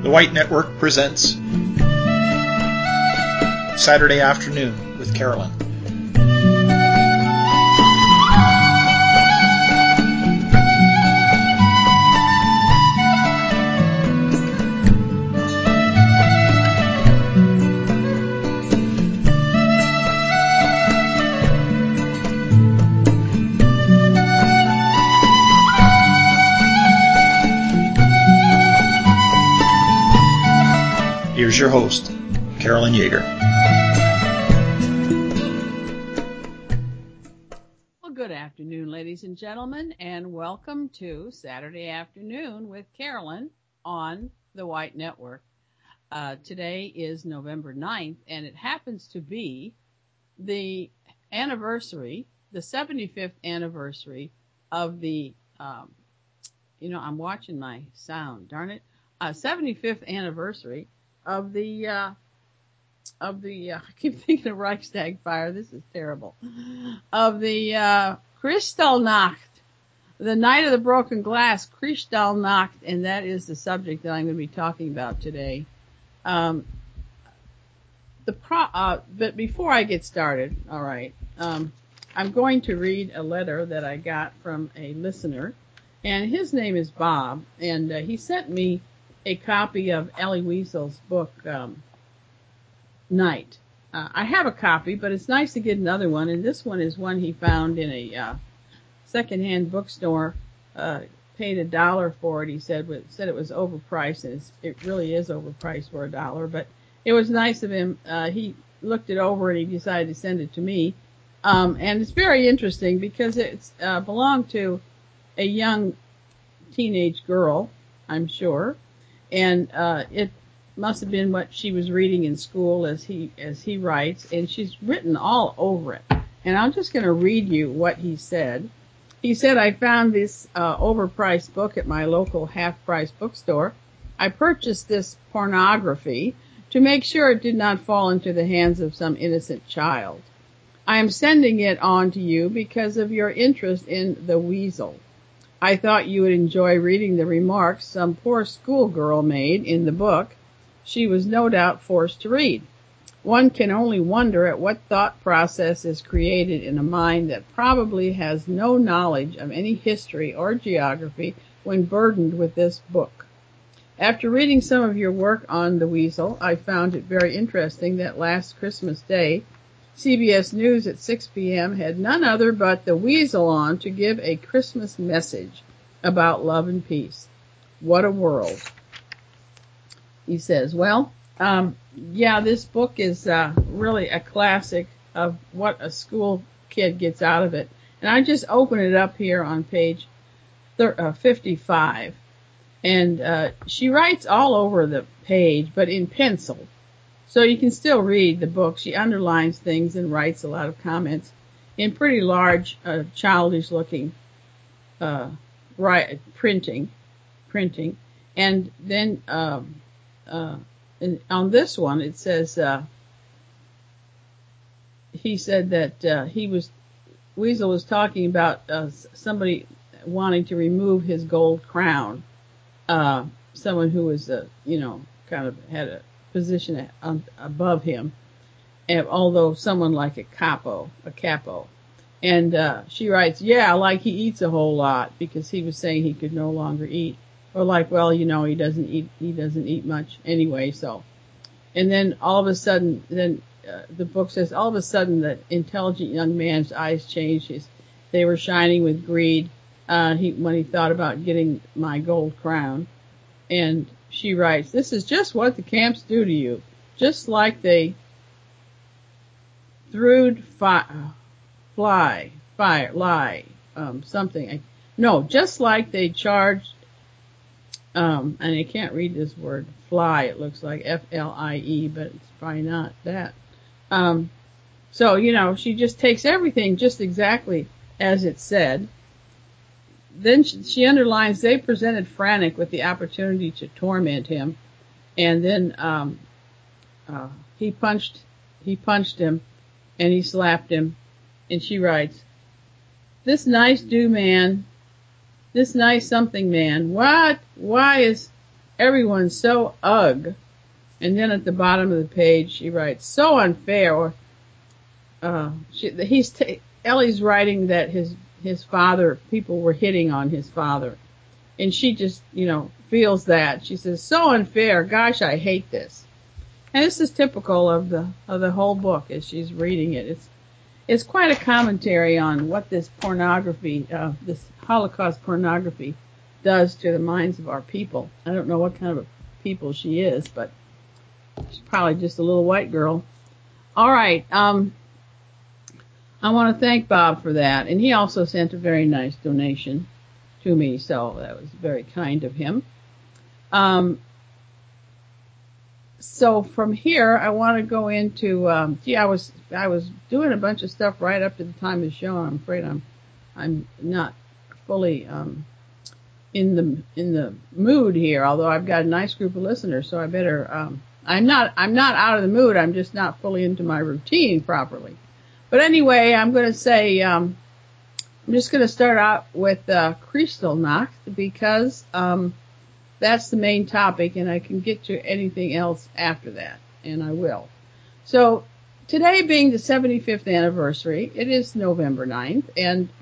The White Network presents Saturday Afternoon with Carolyn. Here's your host, Carolyn Yeager. Well, good afternoon, ladies and gentlemen, and welcome to Saturday Afternoon with Carolyn on the White Network. Today is November 9th, and it happens to be the anniversary, the 75th anniversary of the, I'm watching my sound, darn it, 75th anniversary of the I keep thinking of Reichstag fire. This is terrible. Of the Kristallnacht, the night of the broken glass, Kristallnacht, and that is the subject that I'm going to be talking about today. But before I get started, all right, I'm going to read a letter that I got from a listener, and his name is Bob, and he sent me a copy of Elie Wiesel's book, Night. I have a copy, but it's nice to get another one, and this one is one he found in a secondhand bookstore, paid $1 for it. He said it was overpriced, and it really is overpriced for $1, but it was nice of him. He looked it over and he decided to send it to me. And it's very interesting because it's belonged to a young teenage girl, I'm sure. And it must have been what she was reading in school, as he writes, and she's written all over it. And I'm just going to read you what he said. He said, I found this overpriced book at my local half-price bookstore. I purchased this pornography to make sure it did not fall into the hands of some innocent child. I am sending it on to you because of your interest in the Weasel. I thought you would enjoy reading the remarks some poor schoolgirl made in the book she was no doubt forced to read. One can only wonder at what thought process is created in a mind that probably has no knowledge of any history or geography when burdened with this book. After reading some of your work on the Weasel, I found it very interesting that last Christmas Day, CBS News at 6 p.m. had none other but the Weasel on to give a Christmas message about love and peace. What a world. He says, well, this book is really a classic of what a school kid gets out of it. And I just open it up here on page 55. And she writes all over the page, but in pencil. So you can still read the book. She underlines things and writes a lot of comments in pretty large, childish-looking printing. And then on this one, it says he said that Weasel was talking about somebody wanting to remove his gold crown. Someone who was, kind of had a position above him, although someone like a capo. And she writes, yeah, like he eats a whole lot, because he was saying he could no longer eat. Or like, well, he doesn't eat much anyway, so. And then all of a sudden, the book says, all of a sudden the intelligent young man's eyes changed. They were shining with greed, when he thought about getting my gold crown. And she writes, this is just what the camps do to you. Just like they just like they charged, and I can't read this word, fly, it looks like F-L-I-E, but it's probably not that. So, she just takes everything just exactly as it said. Then she underlines, they presented Frantic with the opportunity to torment him. And then, he punched him and he slapped him. And she writes, this nice something man, what? Why is everyone's so ugh. And then at the bottom of the page, she writes, so unfair. Or Ellie's writing that his father, people were hitting on his father. And she just, feels that. She says, so unfair. Gosh, I hate this. And this is typical of the whole book as she's reading it. It's quite a commentary on what this pornography, this Holocaust pornography does to the minds of our people. I don't know what kind of people she is, but she's probably just a little white girl. All right. I want to thank Bob for that. And he also sent a very nice donation to me, so that was very kind of him. So from here, I want to go into, I was doing a bunch of stuff right up to the time of the show, and I'm afraid I'm not fully, in the mood here, although I've got a nice group of listeners, so I better, I'm not out of the mood, I'm just not fully into my routine properly. But anyway, I'm going to say, I'm just going to start out with, Kristallnacht, because, that's the main topic, and I can get to anything else after that, and I will. So, today being the 75th anniversary, it is November 9th, and,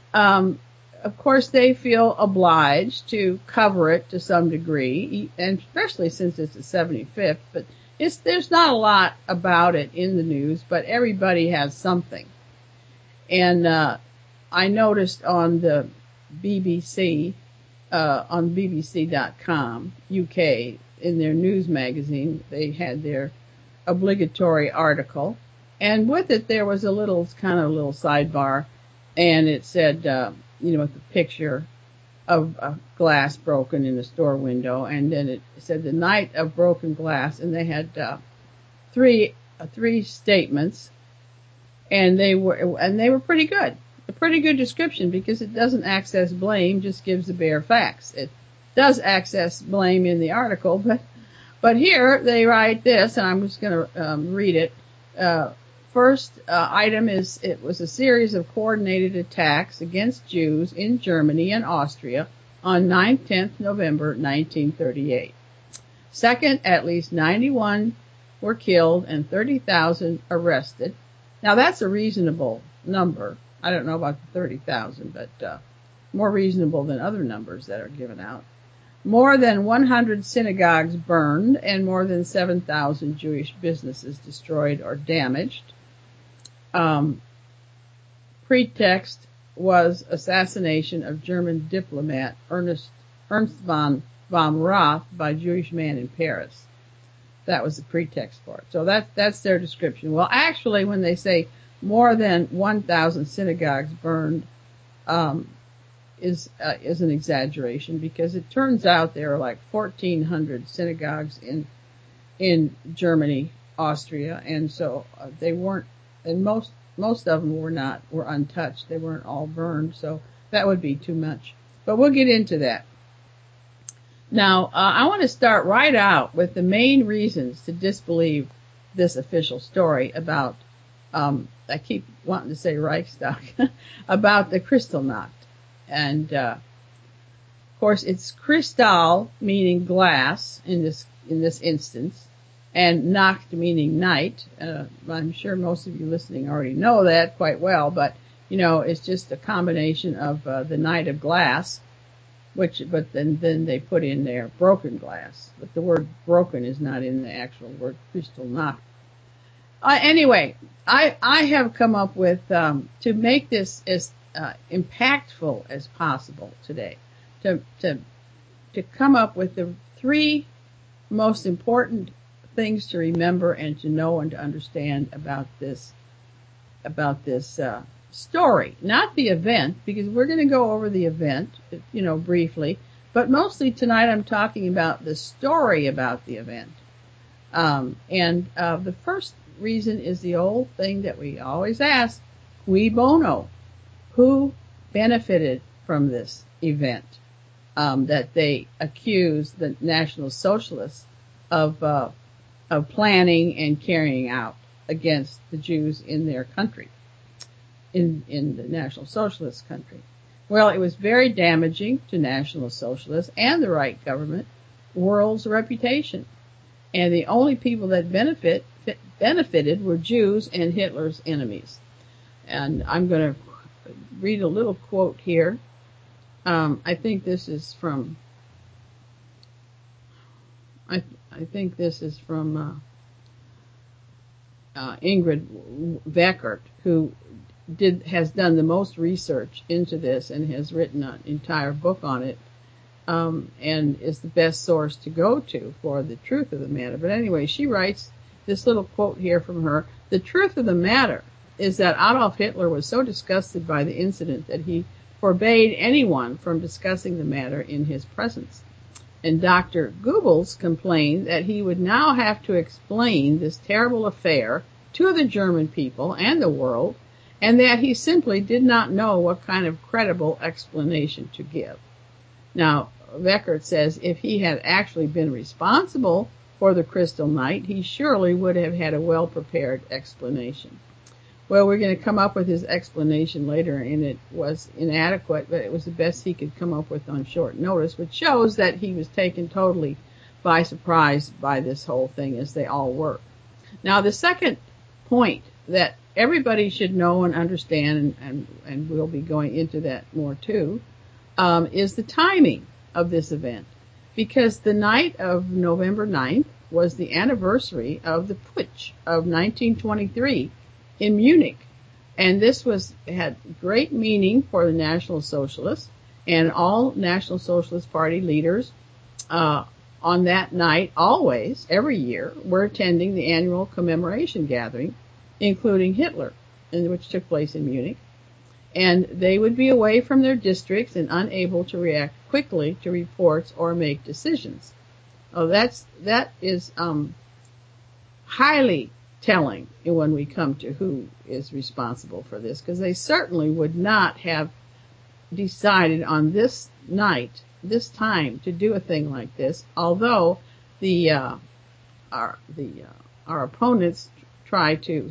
of course they feel obliged to cover it to some degree, and especially since it's the 75th, but there's not a lot about it in the news, but everybody has something. And, I noticed on the BBC, on BBC.com, UK, in their news magazine, they had their obligatory article, and with it there was a little sidebar, and it said, with the picture of a glass broken in a store window, and then it said the night of broken glass, and they had three statements, and they were pretty good. A pretty good description, because it doesn't access blame, just gives the bare facts. It does access blame in the article, but here they write this, and I'm just going to read it. First item is, it was a series of coordinated attacks against Jews in Germany and Austria on 9th-10th November 1938. Second, at least 91 were killed and 30,000 arrested. Now that's a reasonable number. I don't know about the 30,000, but more reasonable than other numbers that are given out. More than 100 synagogues burned, and more than 7,000 Jewish businesses destroyed or damaged. Pretext was assassination of German diplomat Ernst von Rath by a Jewish man in Paris. That was the pretext for it. So that's their description. Well, actually, when they say more than 1,000 synagogues burned, is an exaggeration, because it turns out there are like 1,400 synagogues in Germany, Austria, and so they weren't, and most of them were untouched. They weren't all burned, so that would be too much. But we'll get into that. Now, I want to start right out with the main reasons to disbelieve this official story about, I keep wanting to say Reichstag, about the Kristallnacht. And, of course, it's Kristall, meaning glass in this instance, and Nacht meaning night. I'm sure most of you listening already know that quite well, but, it's just a combination of, the night of glass, but then they put in there broken glass. But the word broken is not in the actual word Kristallnacht. Anyway, I have come up with, to make this as impactful as possible today, to come up with the three most important things to remember and to know and to understand about this story. Not the event, because we're going to go over the event, briefly, but mostly tonight I'm talking about the story about the event. The first reason is the old thing that we always ask, cui bono? Who benefited from this event, that they accuse the National Socialists of planning and carrying out against the Jews in their country, in the National Socialist country? Well, it was very damaging to National Socialists and the right government world's reputation. And the only people that benefited were Jews and Hitler's enemies. And I'm going to read a little quote here. I think this is from Ingrid Veckert, who has done the most research into this and has written an entire book on it, and is the best source to go to for the truth of the matter. But anyway, she writes this little quote here from her: "The truth of the matter is that Adolf Hitler was so disgusted by the incident that he forbade anyone from discussing the matter in his presence. And Dr. Goebbels complained that he would now have to explain this terrible affair to the German people and the world, and that he simply did not know what kind of credible explanation to give." Now, Veckert says if he had actually been responsible for the Crystal Night, he surely would have had a well-prepared explanation. Well, we're going to come up with his explanation later, and it was inadequate, but it was the best he could come up with on short notice, which shows that he was taken totally by surprise by this whole thing, as they all were. Now, the second point that everybody should know and understand, and we'll be going into that more too, is the timing of this event. Because the night of November 9th was the anniversary of the Putsch of 1923 in Munich. And this had great meaning for the National Socialists, and all National Socialist Party leaders on that night, always, every year, were attending the annual commemoration gathering, including Hitler, which took place in Munich. And they would be away from their districts and unable to react quickly to reports or make decisions. Oh, that is highly telling when we come to who is responsible for this, because they certainly would not have decided on this night, this time, to do a thing like this, although our opponents try to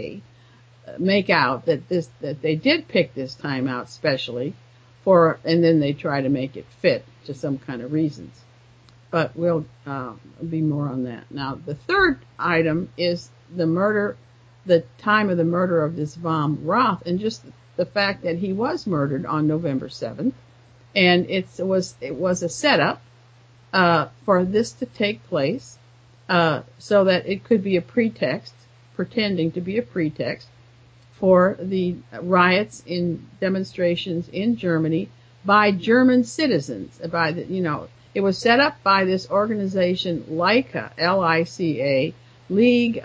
make out that they did pick this time out specially and then they try to make it fit to some kind of reasons. But we'll be more on that. Now, the third item is the time of the murder of this von Roth, and just the fact that he was murdered on November 7th, and it was a setup for this to take place, so that it could be a pretext, pretending to be a pretext for the riots in demonstrations in Germany by German citizens. It was set up by this organization, LICA, L-I-C-A, League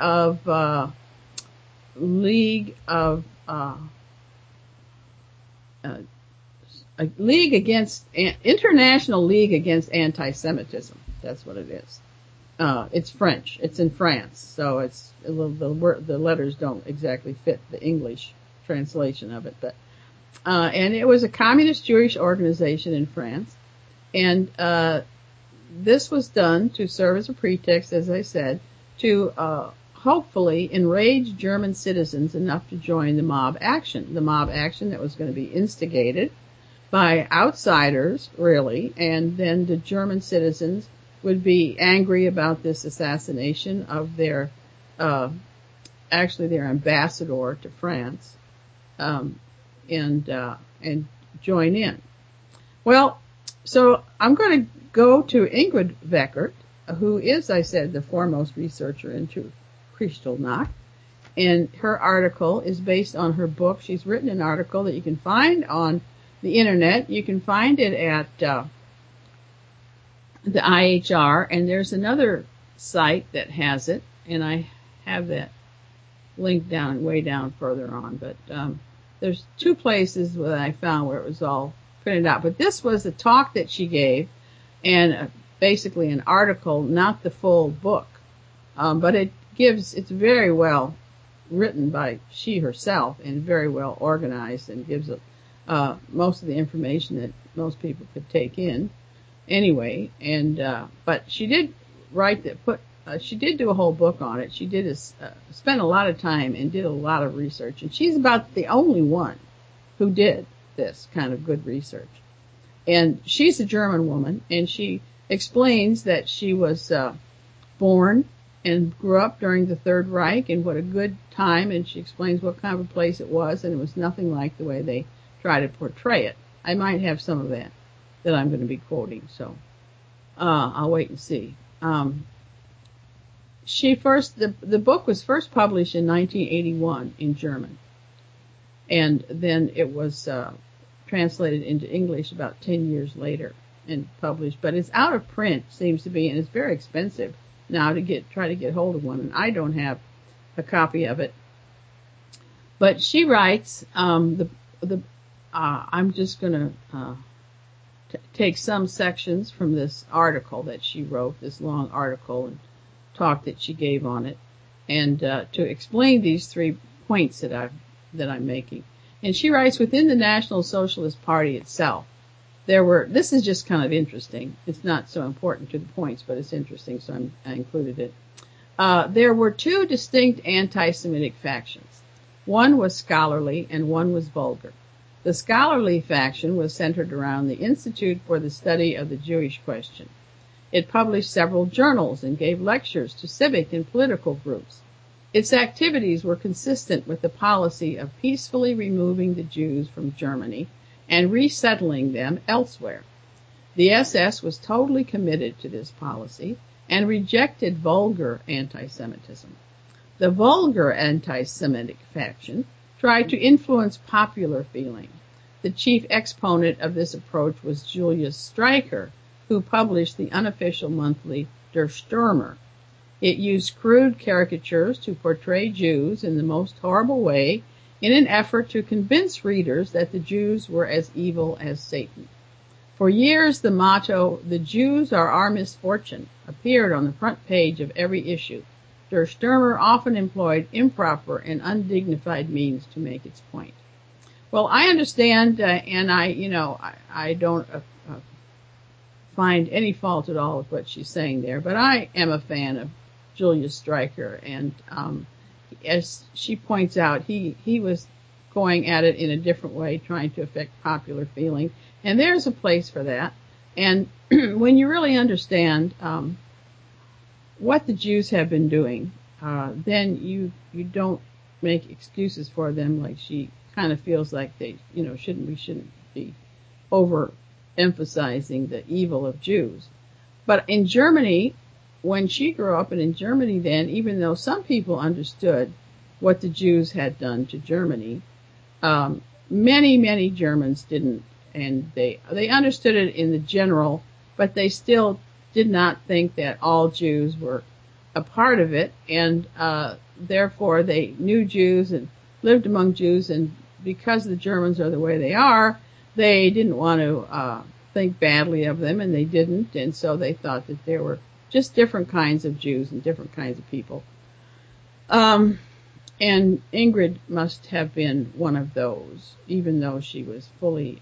International League Against Anti-Semitism. That's what it is. It's French. It's in France, so the letters don't exactly fit the English translation of it. But and it was a communist Jewish organization in France, and this was done to serve as a pretext, as I said, to hopefully enrage German citizens enough to join the mob action that was going to be instigated by outsiders, really, and then the German citizens would be angry about this assassination of their ambassador to France, and join in. Well, so I'm going to go to Ingrid Veckert, who is, I said, the foremost researcher into Kristallnacht, and her article is based on her book. She's written an article that you can find on the internet. You can find it at the IHR, and there's another site that has it, and I have that linked way down further on, but there's two places that I found where it was all printed out. But this was a talk that she gave, and basically an article, not the full book, but it's very well written by she herself and very well organized, and gives most of the information that most people could take in. Anyway, but she did she did do a whole book on it. She did spent a lot of time and did a lot of research, and she's about the only one who did this kind of good research. And she's a German woman, and she explains that she was born and grew up during the Third Reich and what a good time, and she explains what kind of a place it was, and it was nothing like the way they try to portray it. I might have some of that I'm going to be quoting, so I'll wait and see. The book was first published in 1981 in German, and then it was translated into English about 10 years later and published, but it's out of print, seems to be, and it's very expensive now to try to get hold of one, and I don't have a copy of it. But she writes, I'm just going to take some sections from this article that she wrote, this long article and talk that she gave on it, and to explain these 3 points that I'm making. And she writes, within the National Socialist Party itself, this is just kind of interesting. It's not so important to the points, but it's interesting, so I included it. There were 2 distinct anti-Semitic factions. One was scholarly and one was vulgar. The scholarly faction was centered around the Institute for the Study of the Jewish Question. It published several journals and gave lectures to civic and political groups. Its activities were consistent with the policy of peacefully removing the Jews from Germany and resettling them elsewhere. The SS was totally committed to this policy and rejected vulgar anti-Semitism. The vulgar anti-Semitic faction tried to influence popular feeling. The chief exponent of this approach was Julius Streicher, who published the unofficial monthly Der Stürmer. It used crude caricatures to portray Jews in the most horrible way in an effort to convince readers that the Jews were as evil as Satan. For years, the motto, "The Jews are our misfortune," appeared on the front page of every issue. Der Stürmer often employed improper and undignified means to make its point. Well, I understand, and I don't find any fault at all with what she's saying there, but I am a fan of Julius Streicher, and as she points out, he was going at it in a different way, trying to affect popular feeling, and there's a place for that. And when you really understand what the Jews have been doing, then you don't make excuses for them, like she kind of feels like we shouldn't be overemphasizing the evil of Jews. But in Germany, when she grew up, and in Germany then, even though some people understood what the Jews had done to Germany, many Germans didn't, and they understood it in the general, but they still did not think that all Jews were a part of it, and therefore they knew Jews and lived among Jews, and because the Germans are the way they are, they didn't want to think badly of them, and they didn't, and so they thought that there were just different kinds of Jews and different kinds of people. And Ingrid must have been one of those, even though she was fully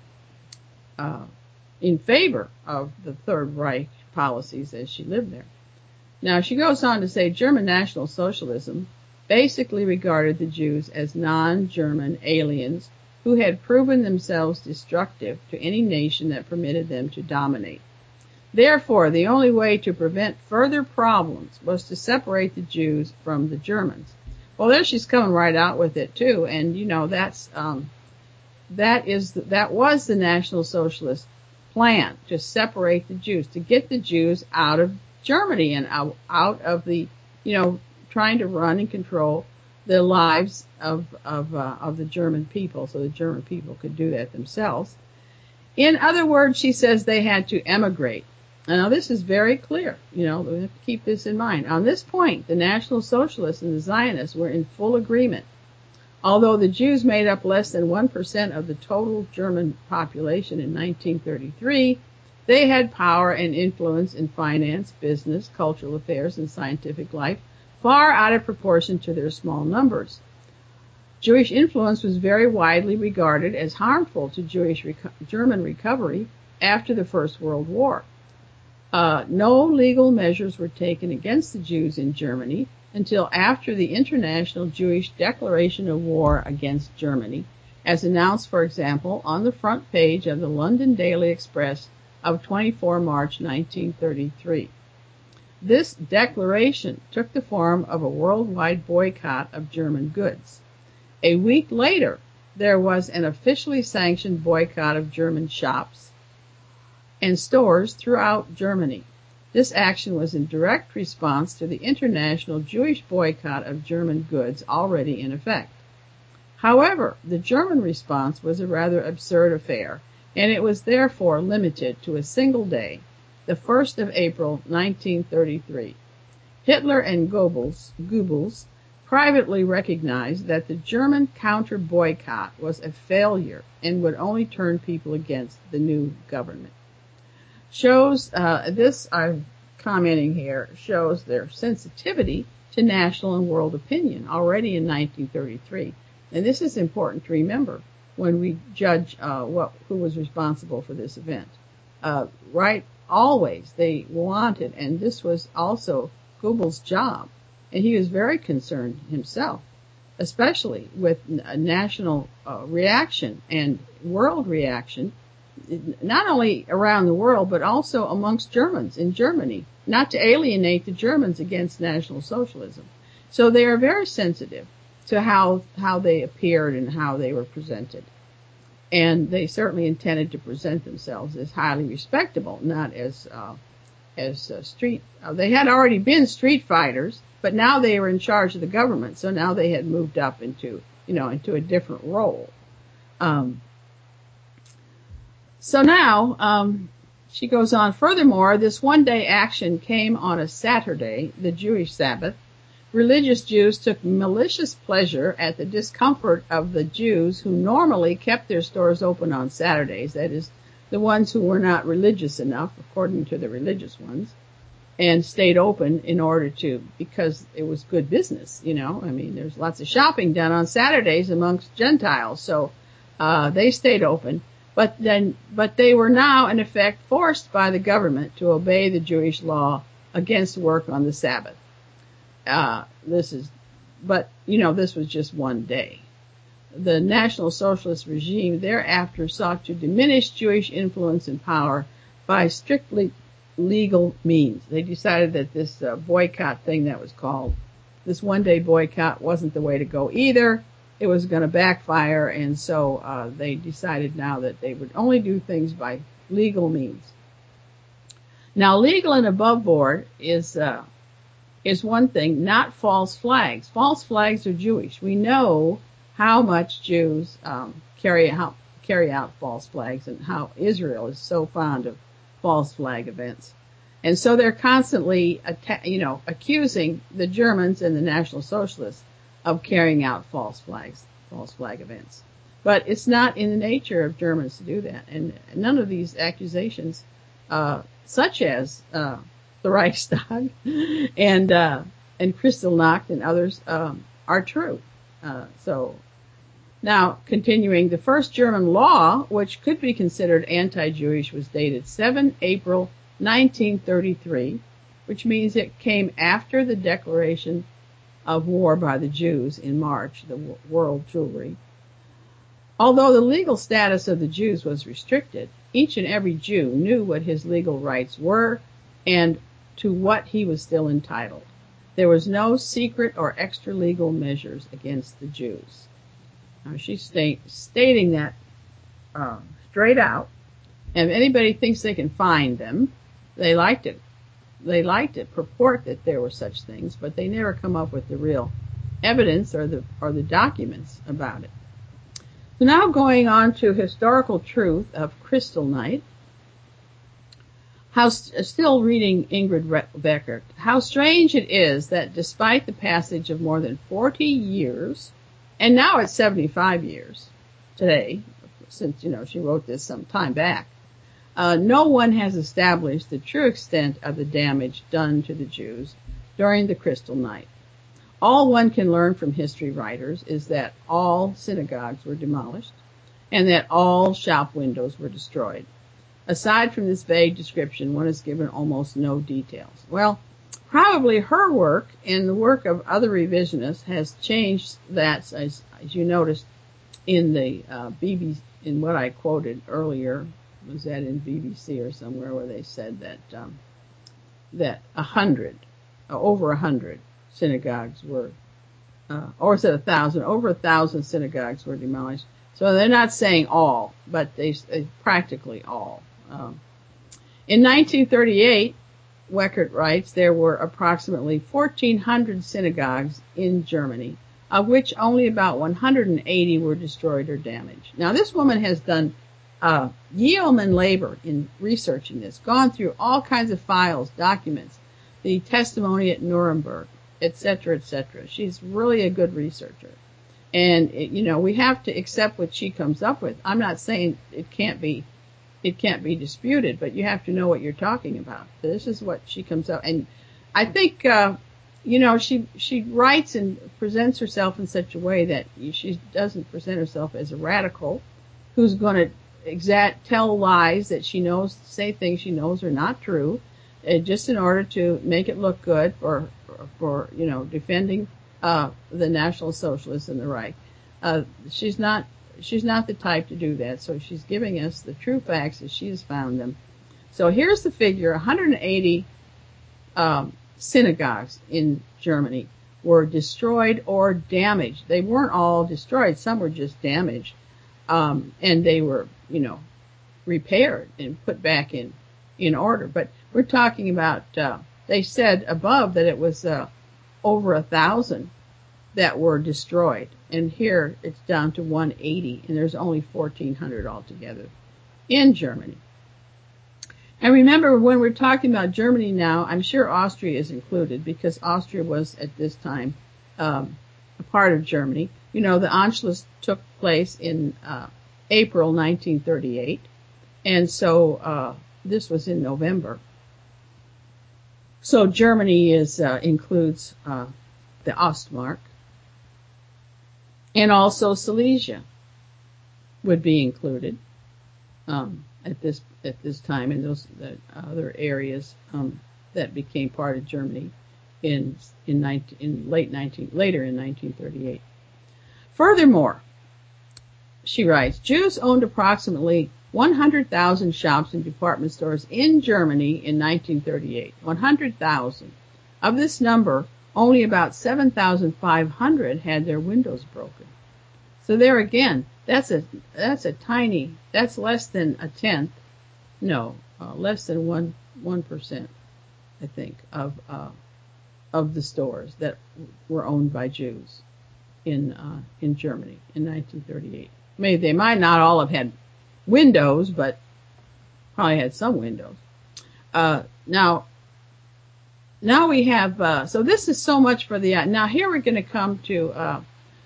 in favor of the Third Reich policies as she lived there. Now, she goes on to say German National Socialism basically regarded the Jews as non-German aliens who had proven themselves destructive to any nation that permitted them to dominate. Therefore, the only way to prevent further problems was to separate the Jews from the Germans. Well, there she's coming right out with it too, and that was the National Socialist plan, to separate the Jews, to get the Jews out of Germany and out of the, trying to run and control the lives of the German people, so the German people could do that themselves. In other words, she says they had to emigrate. Now, this is very clear. We have to keep this in mind. On this point, the National Socialists and the Zionists were in full agreement. Although the Jews made up less than 1% of the total German population in 1933, they had power and influence in finance, business, cultural affairs, and scientific life, far out of proportion to their small numbers. Jewish influence was very widely regarded as harmful to German recovery after the First World War. No legal measures were taken against the Jews in Germany until after the International Jewish Declaration of War against Germany, as announced, for example, on the front page of the London Daily Express of 24 March 1933. This declaration took the form of a worldwide boycott of German goods. A week later, there was an officially sanctioned boycott of German shops and stores throughout Germany. This action was in direct response to the international Jewish boycott of German goods already in effect. However, the German response was a rather absurd affair, and it was therefore limited to a single day, the 1st of April 1933. Hitler and Goebbels privately recognized that the German counter-boycott was a failure and would only turn people against the new government. This I'm commenting here, shows their sensitivity to national and world opinion already in 1933. And this is important to remember when we judge who was responsible for this event. Always they wanted, and this was also Goebbels' job, and he was very concerned himself, especially with national reaction and world reaction, not only around the world, but also amongst Germans in Germany, not to alienate the Germans against National Socialism. So they are very sensitive to how they appeared and how they were presented. And they certainly intended to present themselves as highly respectable, not as street. They had already been street fighters, but now they were in charge of the government. So now they had moved up into a different role. So now she goes on. Furthermore, this one-day action came on a Saturday, the Jewish Sabbath. Religious Jews took malicious pleasure at the discomfort of the Jews who normally kept their stores open on Saturdays, that is, the ones who were not religious enough, according to the religious ones, and stayed open because it was good business, there's lots of shopping done on Saturdays amongst Gentiles, so they stayed open, but they were now, in effect, forced by the government to obey the Jewish law against work on the Sabbath. This was just one day. The National Socialist regime thereafter sought to diminish Jewish influence and power by strictly legal means. They decided that this boycott thing that was called, this one-day boycott, wasn't the way to go either. It was going to backfire, and so they decided now that they would only do things by legal means. Now, legal and above board is one thing, not false flags. False flags are Jewish. We know how much Jews carry out false flags and how Israel is so fond of false flag events. And so they're constantly, accusing the Germans and the National Socialists of carrying out false flag events. But it's not in the nature of Germans to do that. And none of these accusations, such as the Reichstag and Kristallnacht and others, are true. So now continuing, the first German law, which could be considered anti-Jewish, was dated 7 April 1933, which means it came after the declaration of war by the Jews in March, the World Jewry. Although the legal status of the Jews was restricted, each and every Jew knew what his legal rights were and to what he was still entitled. There was no secret or extra legal measures against the Jews. Now she's stating that straight out. And if anybody thinks they can find them, they like to purport that there were such things, but they never come up with the real evidence or the documents about it. So now going on to historical truth of Kristallnacht. Still reading Ingrid Beckert, how strange it is that despite the passage of more than 40 years, and now it's 75 years today, since, she wrote this some time back, no one has established the true extent of the damage done to the Jews during the Kristallnacht. All one can learn from history writers is that all synagogues were demolished and that all shop windows were destroyed. Aside from this vague description, one is given almost no details. Well, probably her work and the work of other revisionists has changed that, as you noticed in the BBC, in what I quoted earlier, was that in BBC or somewhere where they said that over 100 synagogues were, or is it 1,000? Over 1,000 synagogues were demolished. So they're not saying all, but they practically all. In 1938, Weckert writes, there were approximately 1,400 synagogues in Germany, of which only about 180 were destroyed or damaged. Now, this woman has done yeoman labor in researching this, gone through all kinds of files, documents, the testimony at Nuremberg, etc., etc. She's really a good researcher. And, we have to accept what she comes up with. I'm not saying it can't be disputed, but you have to know what you're talking about. This is what she comes up. And I think, she writes and presents herself in such a way that she doesn't present herself as a radical who's going to tell lies that she knows, say things she knows are not true, just in order to make it look good for defending the National Socialists and the Reich. She's not the type to do that, so she's giving us the true facts as she has found them. So here's the figure: 180 synagogues in Germany were destroyed or damaged. They weren't all destroyed; some were just damaged, and they were, repaired and put back in order. But we're talking about. They said above that it was over 1,000 that were destroyed, and here it's down to 180, and there's only 1,400 altogether in Germany. And remember, when we're talking about Germany now, I'm sure Austria is included, because Austria was at this time a part of Germany. The Anschluss took place in April 1938, and so this was in November. So Germany includes the Ostmark. And also Silesia would be included at this time, in those other areas that became part of Germany later in 1938. Furthermore, she writes, Jews owned approximately 100,000 shops and department stores in Germany in 1938. 100,000. Of this number, only about 7,500 had their windows broken. So there again, that's less than a tenth, less than 1%, I think, of the stores that were owned by Jews in Germany in 1938. Maybe they might not all have had windows, but probably had some windows. Now we have, so this is so much for now here we're going to come to,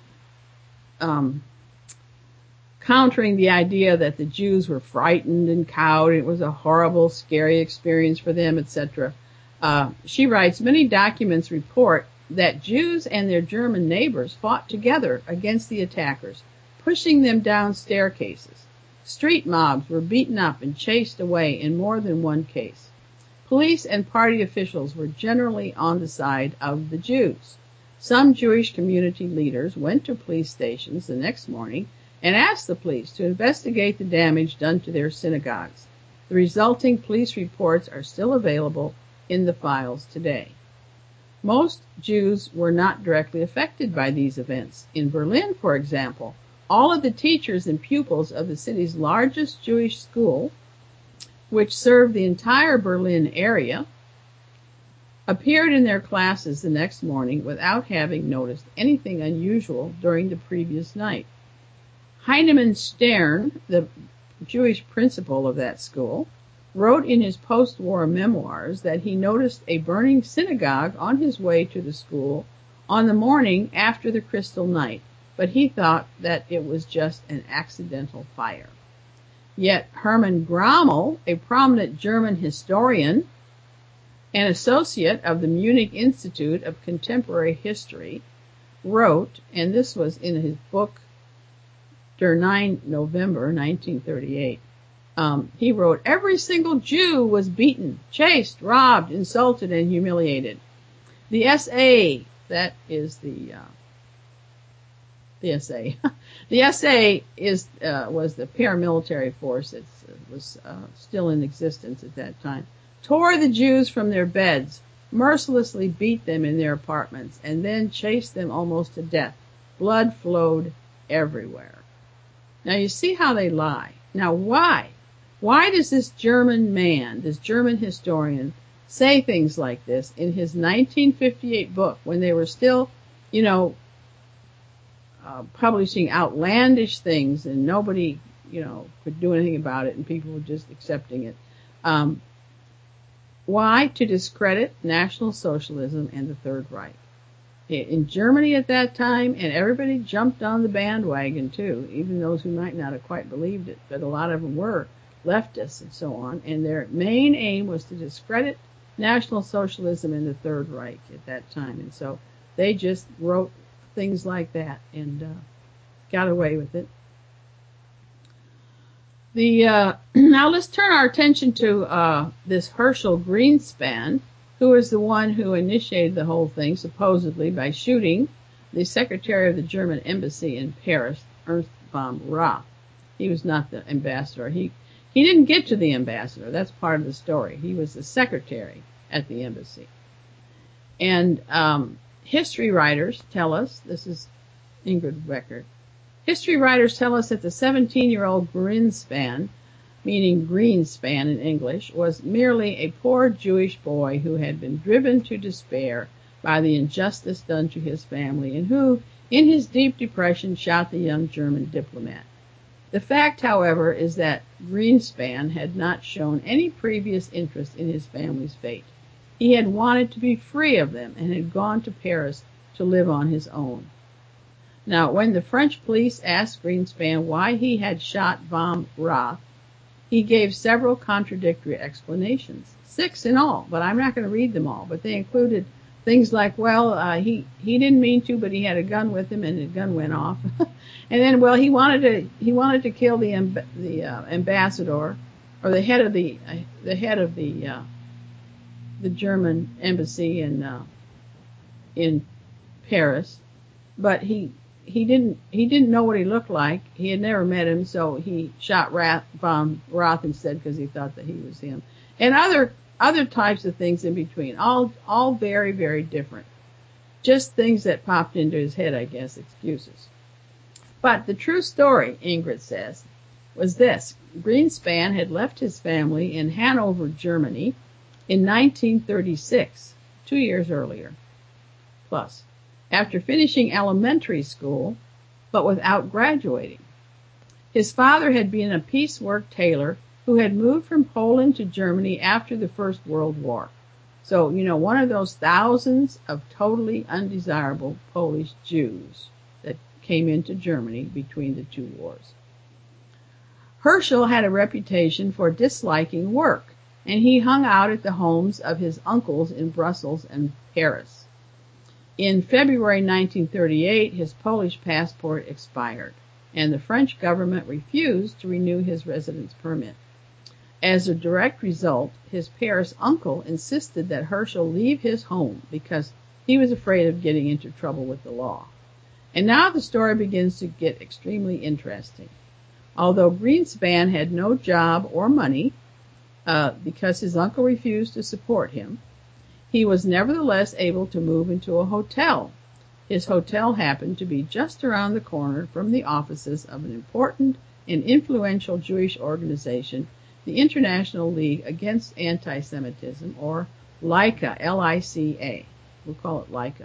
countering the idea that the Jews were frightened and cowed. It was a horrible, scary experience for them, etc. She writes, many documents report that Jews and their German neighbors fought together against the attackers, pushing them down staircases. Street mobs were beaten up and chased away in more than one case. Police and party officials were generally on the side of the Jews. Some Jewish community leaders went to police stations the next morning and asked the police to investigate the damage done to their synagogues. The resulting police reports are still available in the files today. Most Jews were not directly affected by these events. In Berlin, for example, all of the teachers and pupils of the city's largest Jewish school, which served the entire Berlin area, appeared in their classes the next morning without having noticed anything unusual during the previous night. Heinemann Stern, the Jewish principal of that school, wrote in his post-war memoirs that he noticed a burning synagogue on his way to the school on the morning after the Crystal Night, but he thought that it was just an accidental fire. Yet Hermann Grammel, a prominent German historian and associate of the Munich Institute of Contemporary History, wrote, and this was in his book Der 9 November 1938, he wrote, every single Jew was beaten, chased, robbed, insulted, and humiliated. The SA, that is the The SA. The SA was the paramilitary force that was still in existence at that time. Tore the Jews from their beds, mercilessly beat them in their apartments, and then chased them almost to death. Blood flowed everywhere. Now you see how they lie. Now why? Why does this German man, this German historian, say things like this in his 1958 book when they were still, publishing outlandish things and nobody, could do anything about it and people were just accepting it? Why? To discredit National Socialism and the Third Reich. In Germany at that time, and everybody jumped on the bandwagon too, even those who might not have quite believed it, but a lot of them were leftists and so on, and their main aim was to discredit National Socialism and the Third Reich at that time, and so they just wrote things like that and got away with it. Now let's turn our attention to this Herschel Greenspan, who was the one who initiated the whole thing, supposedly by shooting the secretary of the German embassy in Paris, Ernst von Rath. He was not the ambassador. He didn't get to the ambassador. That's part of the story. He was the secretary at the embassy. And history writers tell us, this is Ingrid Becker, history writers tell us that the 17-year-old Greenspan, meaning Greenspan in English, was merely a poor Jewish boy who had been driven to despair by the injustice done to his family and who, in his deep depression, shot the young German diplomat. The fact, however, is that Greenspan had not shown any previous interest in his family's fate. He had wanted to be free of them and had gone to Paris to live on his own. Now, when the French police asked Greenspan why he had shot von Rath, he gave several contradictory explanations, 6 in all, but I'm not going to read them all. But they included things like, he didn't mean to, but he had a gun with him and the gun went off. And then, he wanted to kill the ambassador or the head of the German embassy in Paris, but he didn't know what he looked like. He had never met him, so he shot von Rath instead because he thought that he was him. And other types of things in between, all very, very different. Just things that popped into his head, I guess, excuses. But the true story, Ingrid says, was this. Greenspan had left his family in Hanover, Germany in 1936, 2 years earlier, plus, after finishing elementary school, but without graduating. His father had been a piecework tailor who had moved from Poland to Germany after the First World War. So, one of those thousands of totally undesirable Polish Jews that came into Germany between the two wars. Herschel had a reputation for disliking work, and he hung out at the homes of his uncles in Brussels and Paris. In February 1938, his Polish passport expired, and the French government refused to renew his residence permit. As a direct result, his Paris uncle insisted that Herschel leave his home because he was afraid of getting into trouble with the law. And now the story begins to get extremely interesting. Although Greenspan had no job or money, because his uncle refused to support him, he was nevertheless able to move into a hotel. His hotel happened to be just around the corner from the offices of an important and influential Jewish organization, the International League Against Anti-Semitism, or LICA, L-I-C-A. We'll call it LICA.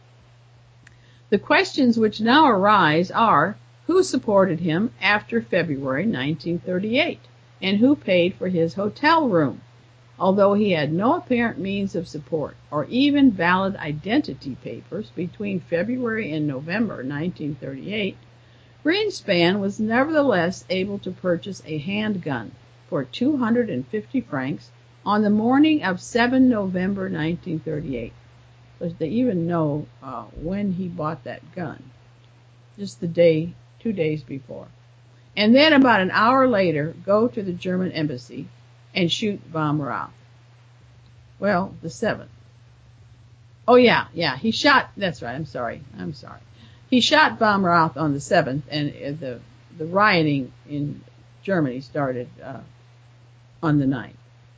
The questions which now arise are, who supported him after February 1938, and who paid for his hotel room? Although he had no apparent means of support or even valid identity papers between February and November 1938, Greenspan was nevertheless able to purchase a handgun for 250 francs on the morning of 7 November 1938. Because they even know when he bought that gun, just 2 days before. And then about an hour later, go to the German embassy and shoot von Rath. Well, the 7th. Oh, yeah, he shot, that's right, I'm sorry. He shot von Rath on the 7th, and the rioting in Germany started on the 9th.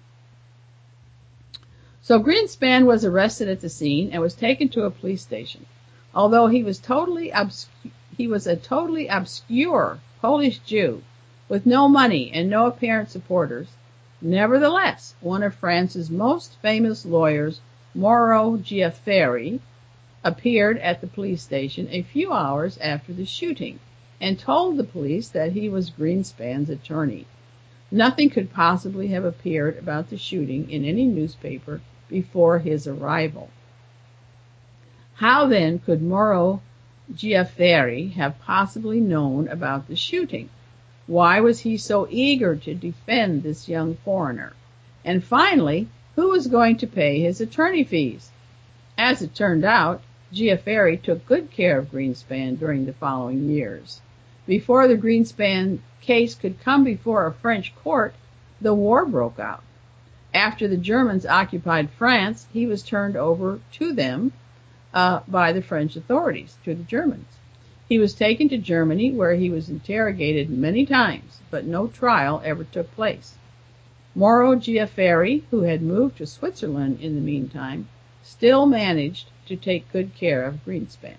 So Greenspan was arrested at the scene and was taken to a police station. Although he was a totally obscure Polish Jew with no money and no apparent supporters, nevertheless, one of France's most famous lawyers, Mauro Giafferi, appeared at the police station a few hours after the shooting and told the police that he was Greenspan's attorney. Nothing could possibly have appeared about the shooting in any newspaper before his arrival. How then could Mauro Giafferi have possibly known about the shooting? Why was he so eager to defend this young foreigner? And finally, who was going to pay his attorney fees? As it turned out, Giafferi took good care of Greenspan during the following years. Before the Greenspan case could come before a French court, the war broke out. After the Germans occupied France, he was turned over to them by the French authorities, to the Germans. He was taken to Germany, where he was interrogated many times, but no trial ever took place. Mauro Giafferi, who had moved to Switzerland in the meantime, still managed to take good care of Greenspan.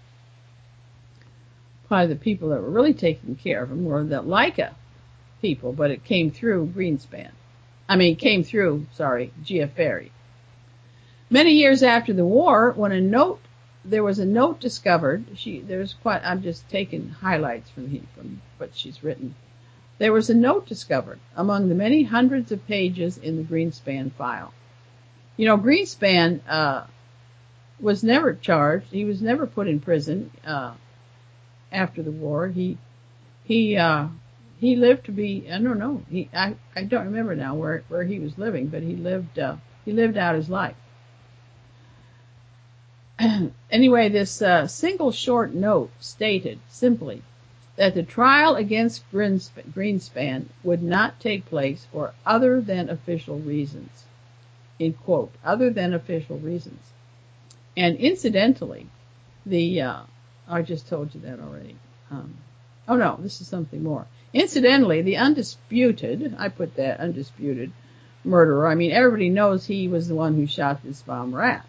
Probably the people that were really taking care of him were the Leica people, but it came through Giafferi. Many years after the war, when there was a note discovered, I'm just taking highlights from what she's written. There was a note discovered among the many hundreds of pages in the Greenspan file. You know, Greenspan was never charged. He was never put in prison after the war. He lived to be, I don't know. I don't remember now where he was living, but he lived out his life. Anyway, this single short note stated simply that the trial against Greenspan would not take place for other than official reasons. In quote, other than official reasons. And incidentally, I just told you that already. Oh no, this is something more. Incidentally, the undisputed murderer, I mean, everybody knows he was the one who shot this von Rath.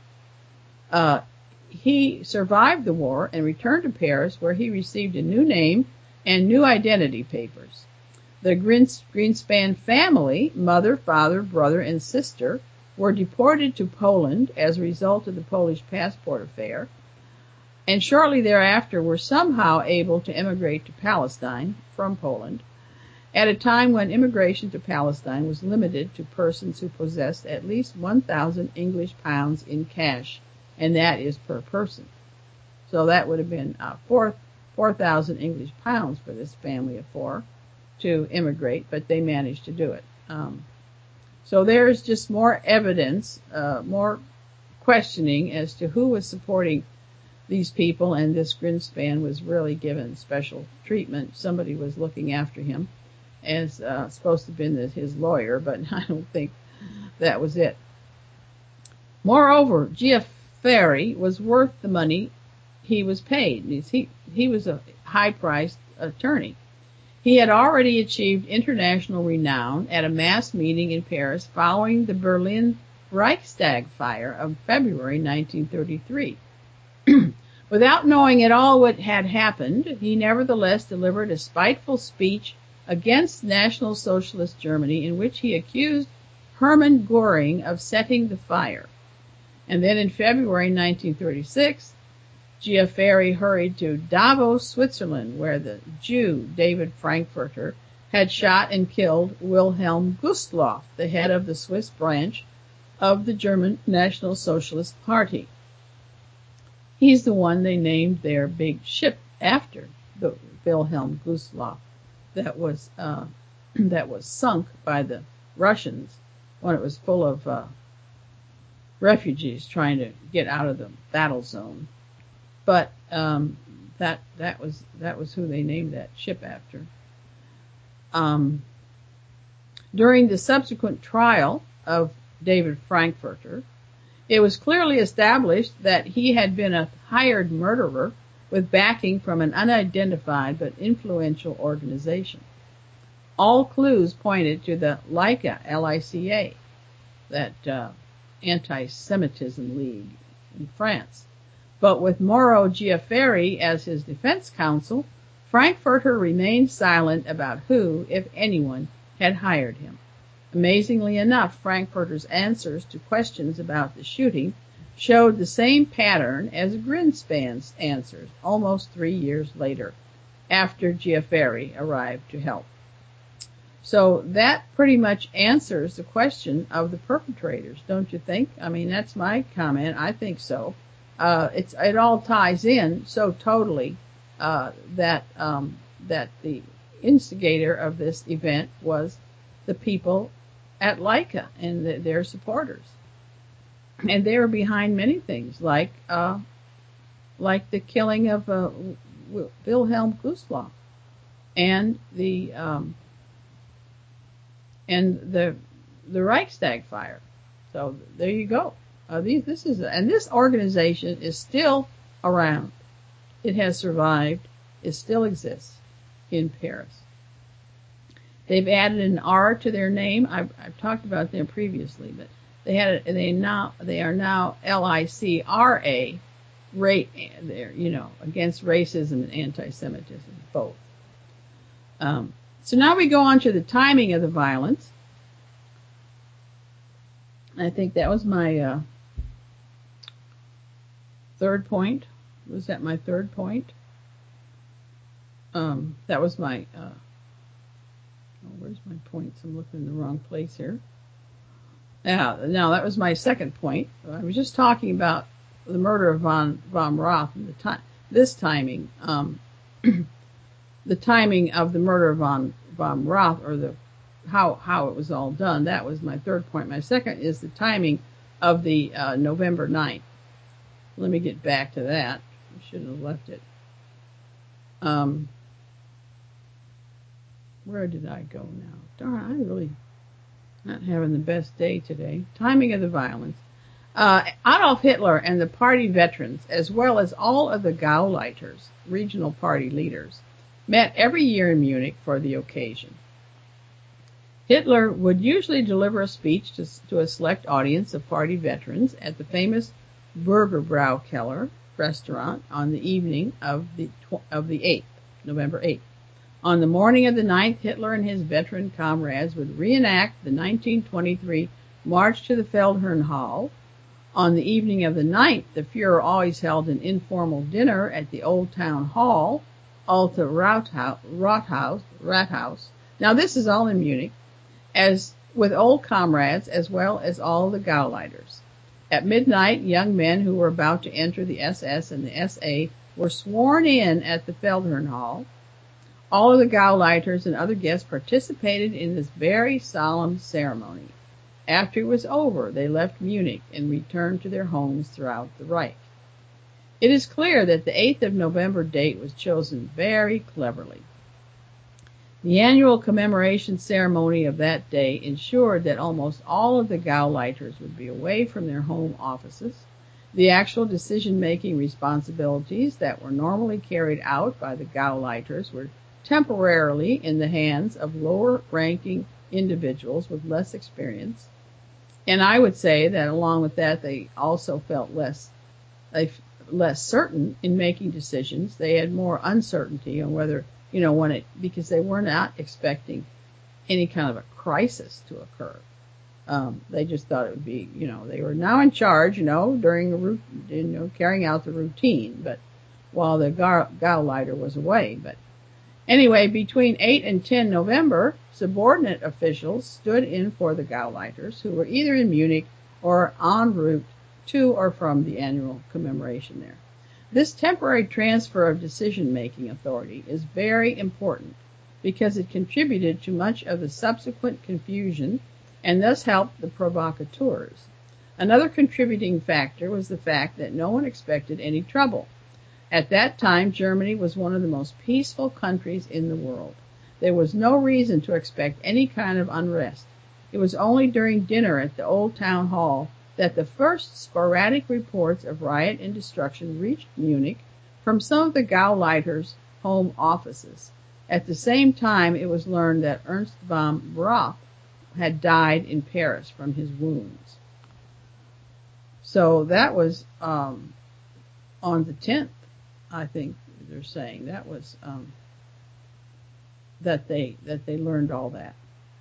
He survived the war and returned to Paris, where he received a new name and new identity papers. The Greenspan family, mother, father, brother, and sister, were deported to Poland as a result of the Polish passport affair, and shortly thereafter were somehow able to immigrate to Palestine from Poland, at a time when immigration to Palestine was limited to persons who possessed at least 1,000 English pounds in cash, and that is per person. So that would have been 4,000 English pounds for this family of four to immigrate, but they managed to do it. So there's just more evidence, more questioning as to who was supporting these people, and this Greenspan was really given special treatment. Somebody was looking after him as supposed to have been his lawyer, but I don't think that was it. Moreover, Giafferi was worth the money he was paid. He was a high-priced attorney. He had already achieved international renown at a mass meeting in Paris following the Berlin Reichstag fire of February 1933. Without knowing at all what had happened, he nevertheless delivered a spiteful speech against National Socialist Germany in which he accused Hermann Göring of setting the fire. And then in February 1936, Giafferi hurried to Davos, Switzerland, where the Jew David Frankfurter had shot and killed Wilhelm Gustloff, the head of the Swiss branch of the German National Socialist Party. He's the one they named their big ship after, the Wilhelm Gustloff, that was sunk by the Russians when it was full of refugees trying to get out of the battle zone. But that was who they named that ship after. During the subsequent trial of David Frankfurter, it was clearly established that he had been a hired murderer with backing from an unidentified but influential organization. All clues pointed to the LICA, L-I-C-A, that anti-Semitism league in France. But with Mauro Giafferi as his defense counsel, Frankfurter remained silent about who, if anyone, had hired him. Amazingly enough, Frankfurter's answers to questions about the shooting showed the same pattern as Greenspan's answers almost 3 years later, after Giafferi arrived to help. So that pretty much answers the question of the perpetrators, don't you think? I mean, that's my comment. I think so. It all ties in so totally that the instigator of this event was the people at Leica and their supporters, and they were behind many things, like the killing of Wilhelm Gustloff and the Reichstag fire. So there you go. This organization is still around. It has survived. It still exists in Paris. They've added an R to their name. I've talked about them previously, but they are now LICRA, against racism and anti-Semitism, both. So now we go on to the timing of the violence. I think that was my third point. Was that my third point? That was my, where's my points? I'm looking in the wrong place here. No, that was my second point. I was just talking about the murder of von Roth and this timing, the timing of the murder of von Roth, or how it was all done. That was my third point. My second is the timing of the November 9th. Let me get back to that. I shouldn't have left it. Where did I go now? Darn, I'm really not having the best day today. Timing of the violence. Adolf Hitler and the party veterans, as well as all of the Gauleiters, regional party leaders, met every year in Munich for the occasion. Hitler would usually deliver a speech to a select audience of party veterans at the famous Burgerbraukeller restaurant on the evening of the 8th, November 8th. On the morning of the 9th, Hitler and his veteran comrades would reenact the 1923 March to the Feldherrnhall. On the evening of the 9th, the Fuhrer always held an informal dinner at the Old Town Hall, Alte Rathaus. Now this is all in Munich, as with old comrades as well as all the Gauleiters. At midnight, young men who were about to enter the SS and the SA were sworn in at the Feldherrnhall. All of the Gauleiters and other guests participated in this very solemn ceremony. After it was over, they left Munich and returned to their homes throughout the Reich. It is clear that the 8th of November date was chosen very cleverly. The annual commemoration ceremony of that day ensured that almost all of the Gauleiters would be away from their home offices. The actual decision-making responsibilities that were normally carried out by the Gauleiters were temporarily in the hands of lower-ranking individuals with less experience. And I would say that along with that, they also felt less certain in making decisions. They had more uncertainty on whether, because they were not expecting any kind of a crisis to occur. They just thought it would be, they were now in charge, during carrying out the routine, but while the Gauleiter was away. But anyway, between 8 and 10 November, subordinate officials stood in for the Gauleiters, who were either in Munich or en route to or from the annual commemoration there. This temporary transfer of decision-making authority is very important because it contributed to much of the subsequent confusion and thus helped the provocateurs. Another contributing factor was the fact that no one expected any trouble. At that time, Germany was one of the most peaceful countries in the world. There was no reason to expect any kind of unrest. It was only during dinner at the Old Town Hall that the first sporadic reports of riot and destruction reached Munich from some of the Gauleiter's home offices. At the same time, it was learned that Ernst von Brock had died in Paris from his wounds. So that was on the 10th, I think they're saying. That was that they learned all that.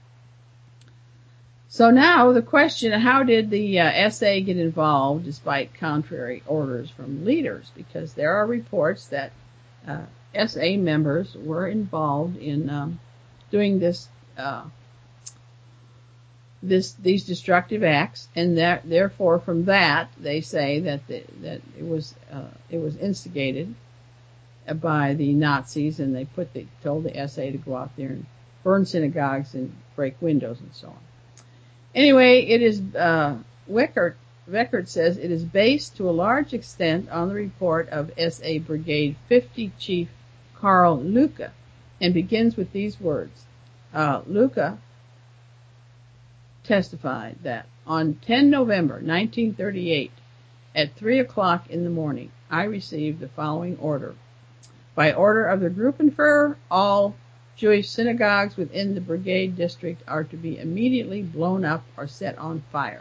So now the question, how did the SA get involved despite contrary orders from leaders? Because there are reports that SA members were involved in doing these destructive acts, and that therefore from that they say that it was instigated by the Nazis, and they told the SA to go out there and burn synagogues and break windows and so on. Anyway, it is Weckert says it is based to a large extent on the report of SA Brigade 50 Chief Karl Lucke, and begins with these words. Lucke testified that on 10 November 1938, at 3 o'clock in the morning, I received the following order. By order of the Gruppenführer, all Jewish synagogues within the brigade district are to be immediately blown up or set on fire.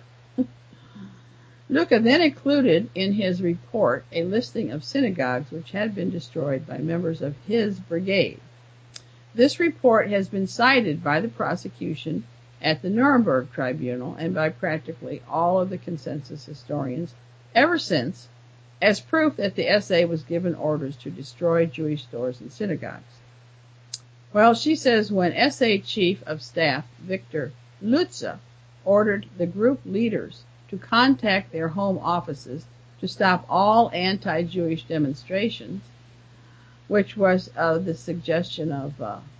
Lucke then included in his report a listing of synagogues which had been destroyed by members of his brigade. This report has been cited by the prosecution at the Nuremberg Tribunal and by practically all of the consensus historians ever since as proof that the SA was given orders to destroy Jewish stores and synagogues. Well, she says when SA Chief of Staff Victor Lutze ordered the group leaders to contact their home offices to stop all anti-Jewish demonstrations, which was the suggestion of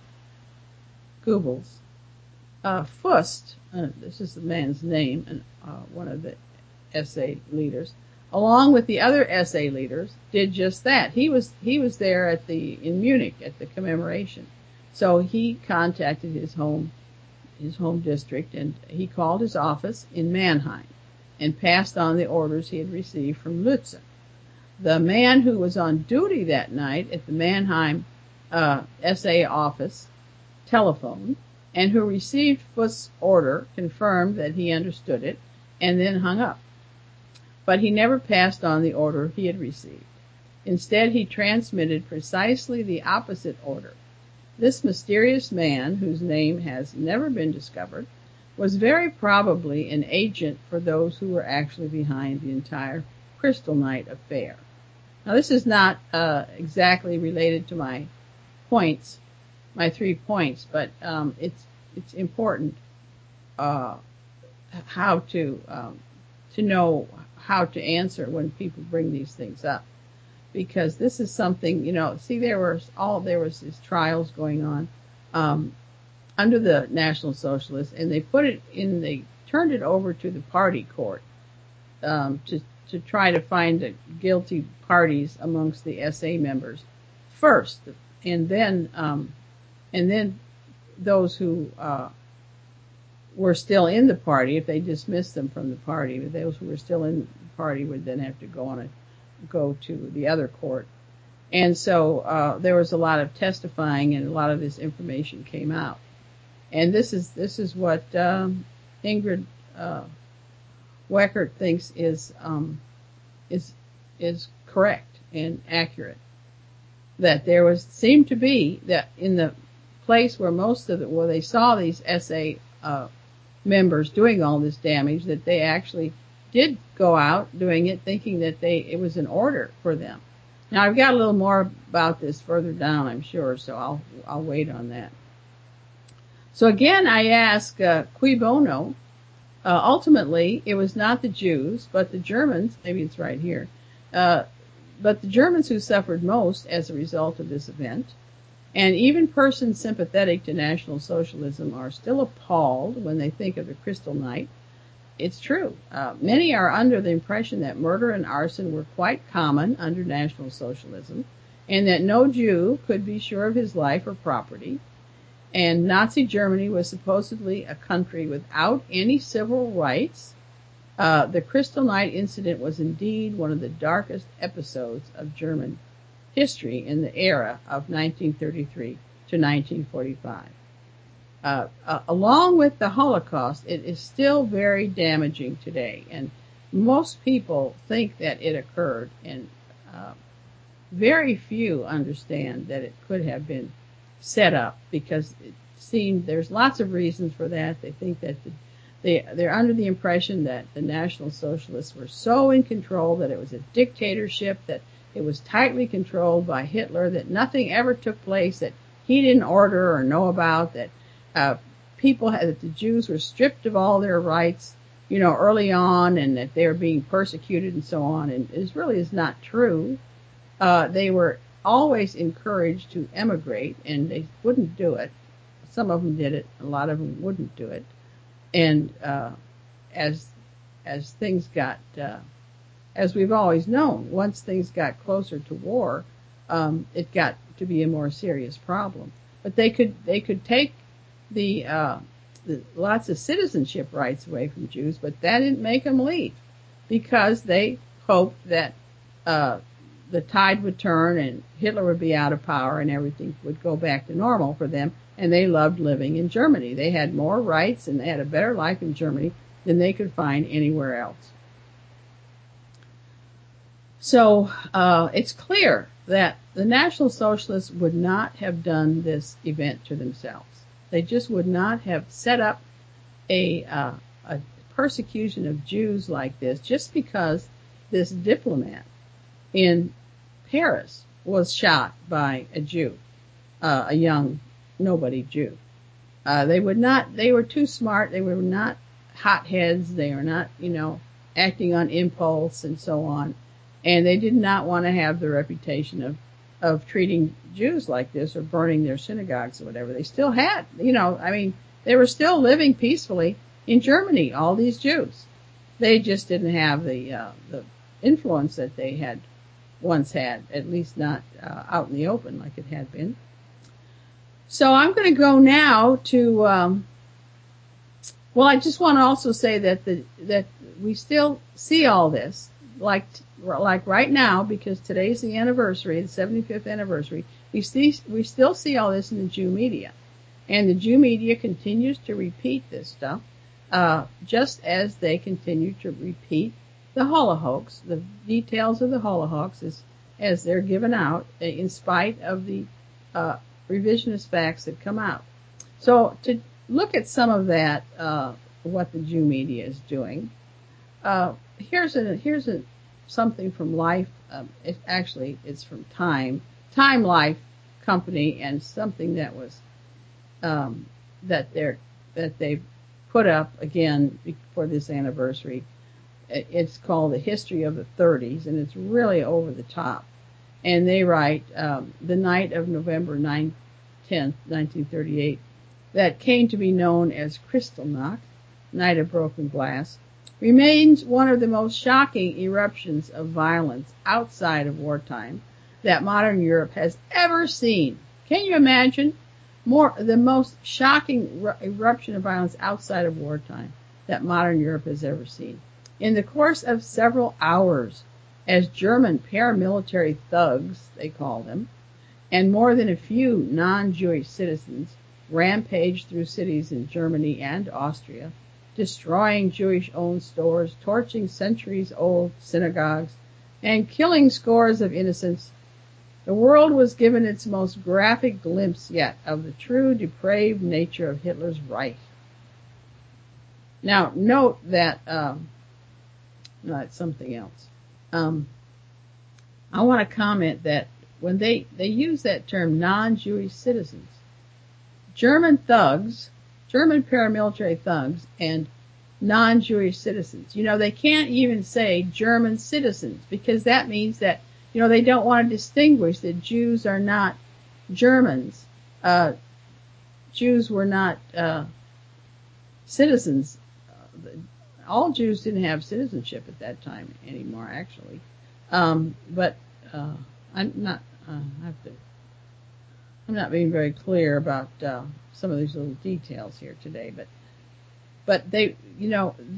Goebbels, Fust, this is the man's name, and one of the SA leaders, along with the other SA leaders, did just that. He was there in Munich at the commemoration. So he contacted his home district, and he called his office in Mannheim and passed on the orders he had received from Lutze. The man who was on duty that night at the Mannheim SA office telephoned, and who received Fust's order confirmed that he understood it and then hung up. But he never passed on the order he had received. Instead, he transmitted precisely the opposite order. This mysterious man, whose name has never been discovered, was very probably an agent for those who were actually behind the entire Kristallnacht affair. Now, this is not exactly related to my points, my 3 points, but it's important how to know how to answer when people bring these things up. Because this is something, see, there was these trials going on under the National Socialists, and they turned it over to the party court to try to find guilty parties amongst the SA members first, and then those who were still in the party, if they dismissed them from the party, those who were still in the party would then have to go to the other court. And so there was a lot of testifying, and a lot of this information came out. And this is what Ingrid Weckert thinks is correct and accurate. That there seemed to be that in the place where where they saw these SA members doing all this damage, that they actually did go out doing it thinking that it was an order for them. Now, I've got a little more about this further down, I'm sure, so I'll wait on that. So again, I ask, cui bono? Ultimately, it was not the Jews, but the Germans, maybe it's right here, but the Germans who suffered most as a result of this event. And even persons sympathetic to National Socialism are still appalled when they think of the Kristallnacht. It's true. Many are under the impression that murder and arson were quite common under National Socialism, and that no Jew could be sure of his life or property. And Nazi Germany was supposedly a country without any civil rights. The Kristallnacht incident was indeed one of the darkest episodes of German history in the era of 1933 to 1945. Along with the Holocaust, it is still very damaging today, and most people think that it occurred, and very few understand that it could have been set up, because it seemed there's lots of reasons for that. They think that they're under the impression that the National Socialists were so in control that it was a dictatorship, that it was tightly controlled by Hitler, that nothing ever took place that he didn't order or know about, that that the Jews were stripped of all their rights, early on, and that they were being persecuted and so on. And it really is not true. They were always encouraged to emigrate, and they wouldn't do it. Some of them did it. A lot of them wouldn't do it. And as things got, as we've always known, once things got closer to war, it got to be a more serious problem. But they could take the lots of citizenship rights away from Jews, but that didn't make them leave, because they hoped that the tide would turn and Hitler would be out of power and everything would go back to normal for them. And they loved living in Germany. They had more rights and they had a better life in Germany than they could find anywhere else. So it's clear that the National Socialists would not have done this event to themselves. They just would not have set up a persecution of Jews like this just because this diplomat in Paris was shot by a Jew, a young nobody Jew. They were too smart. They were not hotheads. They were not, acting on impulse and so on. And they did not want to have the reputation of treating Jews like this or burning their synagogues or whatever. They still had, they were still living peacefully in Germany, all these Jews. They just didn't have the influence that they had once had, at least not out in the open like it had been. So I'm going to go now to, I just want to also say that we still see all this, like right now, because today's the anniversary, the 75th anniversary, we still see all this in the Jew media. And the Jew media continues to repeat this stuff, just as they continue to repeat the Holocaust, the details of the Holocaust as they're given out, in spite of the revisionist facts that come out. So to look at some of that, what the Jew media is doing, here's something from Life. It's from Time Life Company, and something that was that they put up again for this anniversary. It's called The History of the 30s, and it's really over the top. And they write, the night of November 10th, 1938, that came to be known as Kristallnacht, Night of Broken Glass, remains one of the most shocking eruptions of violence outside of wartime that modern Europe has ever seen. Can you imagine? The most shocking eruption of violence outside of wartime that modern Europe has ever seen. In the course of several hours, as German paramilitary thugs, they call them, and more than a few non-Jewish citizens rampaged through cities in Germany and Austria, destroying Jewish-owned stores, torching centuries-old synagogues, and killing scores of innocents, the world was given its most graphic glimpse yet of the true depraved nature of Hitler's Reich. Now, note that, no, it's something else. I want to comment that when they use that term non-Jewish citizens, German thugs, German paramilitary thugs, and non-Jewish citizens, they can't even say German citizens, because that means that, they don't want to distinguish that Jews are not Germans. Jews were not citizens. All Jews didn't have citizenship at that time anymore, actually. But I'm not being very clear about some of these little details here today. But they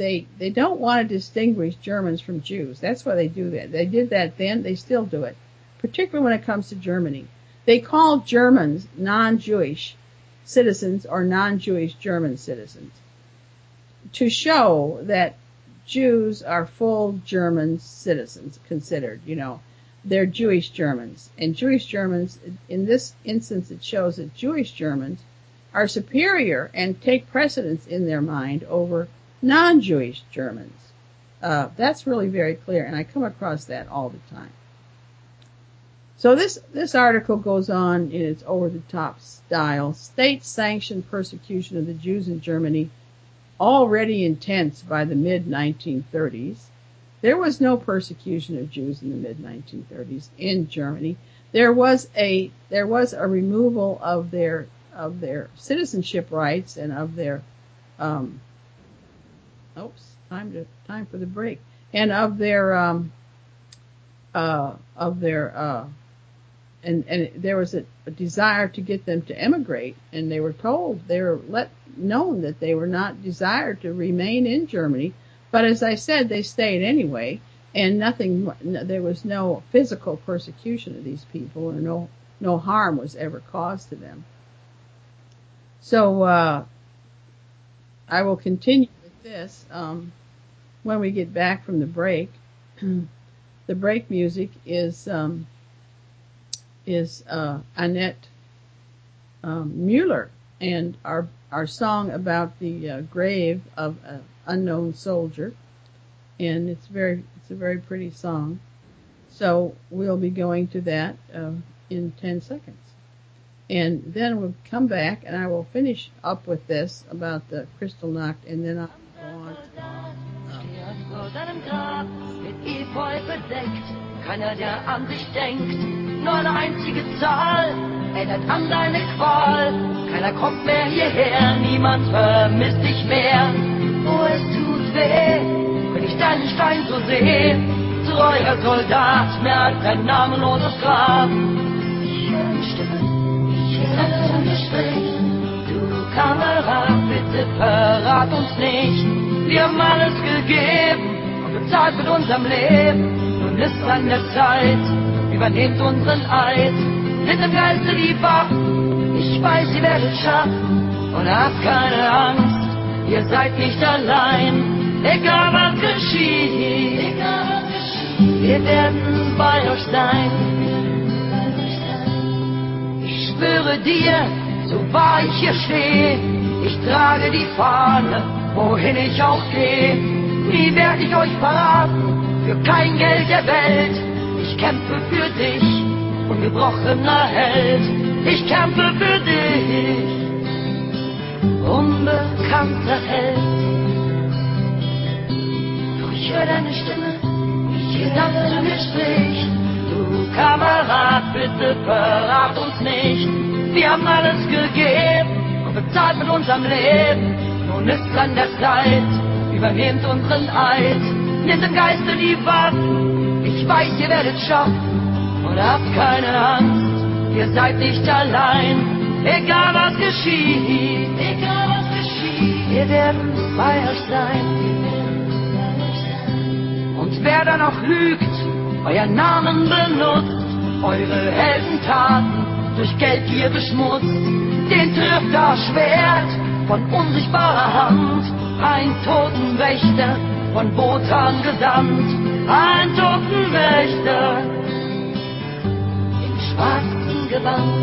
don't want to distinguish Germans from Jews. That's why they do that. They did that then. They still do it. particularly when it comes to Germany. They call Germans non-Jewish citizens or non-Jewish German citizens to show that Jews are full German citizens considered, they're Jewish Germans. And Jewish Germans, in this instance, it shows that Jewish Germans are superior and take precedence in their mind over non-Jewish Germans. That's really very clear, and I come across that all the time. So this article goes on in its over-the-top style. State-sanctioned persecution of the Jews in Germany, already intense by the mid-1930s. There was no persecution of Jews in the mid-1930s in Germany. There was a removal of their citizenship rights and of their time for the break, and of their and there was a desire to get them to emigrate, and they were known that they were not desired to remain in Germany. But as I said, they stayed anyway, and there was no physical persecution of these people, or no harm was ever caused to them. So I will continue with this when we get back from the break. The break music is Annette Mueller, and our song about the grave of an unknown soldier, and it's a very pretty song. So we'll be going to that in 10 seconds. And then we'll come back, and I will finish up with this about the Kristallnacht, and then I'll go on. Vor deinem Grab mit Efeu bedeckt, keiner, der an dich denkt, nur eine einzige Zahl erinnert an deine Qual. Keiner kommt mehr hierher, niemand vermisst dich mehr. Oh, es tut weh, wenn ich deinen Stein so sehe, treuer Soldat, mehr als ein namenloses Grab. Ich höre eine Stimme, ich höre ein Gespräch. Du Kamerad, bitte verrat uns nicht. Wir haben alles gegeben und bezahlt mit unserem Leben. Nun ist an der Zeit, übernehmt unseren Eid. Nimmt im Geiste die Waffen, ich weiß, ihr werdet schaffen. Und habt keine Angst, ihr seid nicht allein. Egal was geschieht, wir werden bei euch sein. Ich schwöre dir, so wahr ich hier stehe, ich trage die Fahne, wohin ich auch gehe. Nie werde ich euch verraten, für kein Geld der Welt. Ich kämpfe für dich, ungebrochener Held. Ich kämpfe für dich, unbekannter Held. Doch ich höre deine Stimme, ich das zu mir spricht. Du Kamerad, bitte verrat uns nicht. Wir haben alles gegeben und bezahlt mit unserem Leben. Nun ist an der Zeit, übernehmt unseren Eid. Nehmt im Geiste die Waffen, ich weiß, ihr werdet schaffen. Und habt keine Angst, ihr seid nicht allein. Egal was geschieht, wir werden bei euch sein. Und wer dann auch lügt, euer Namen benutzt, eure Heldentaten durch Geldgier beschmutzt, den trifft das Schwert von unsichtbarer Hand. Ein Totenwächter von Wotan gesandt, ein Totenwächter im schwarzen Gewand.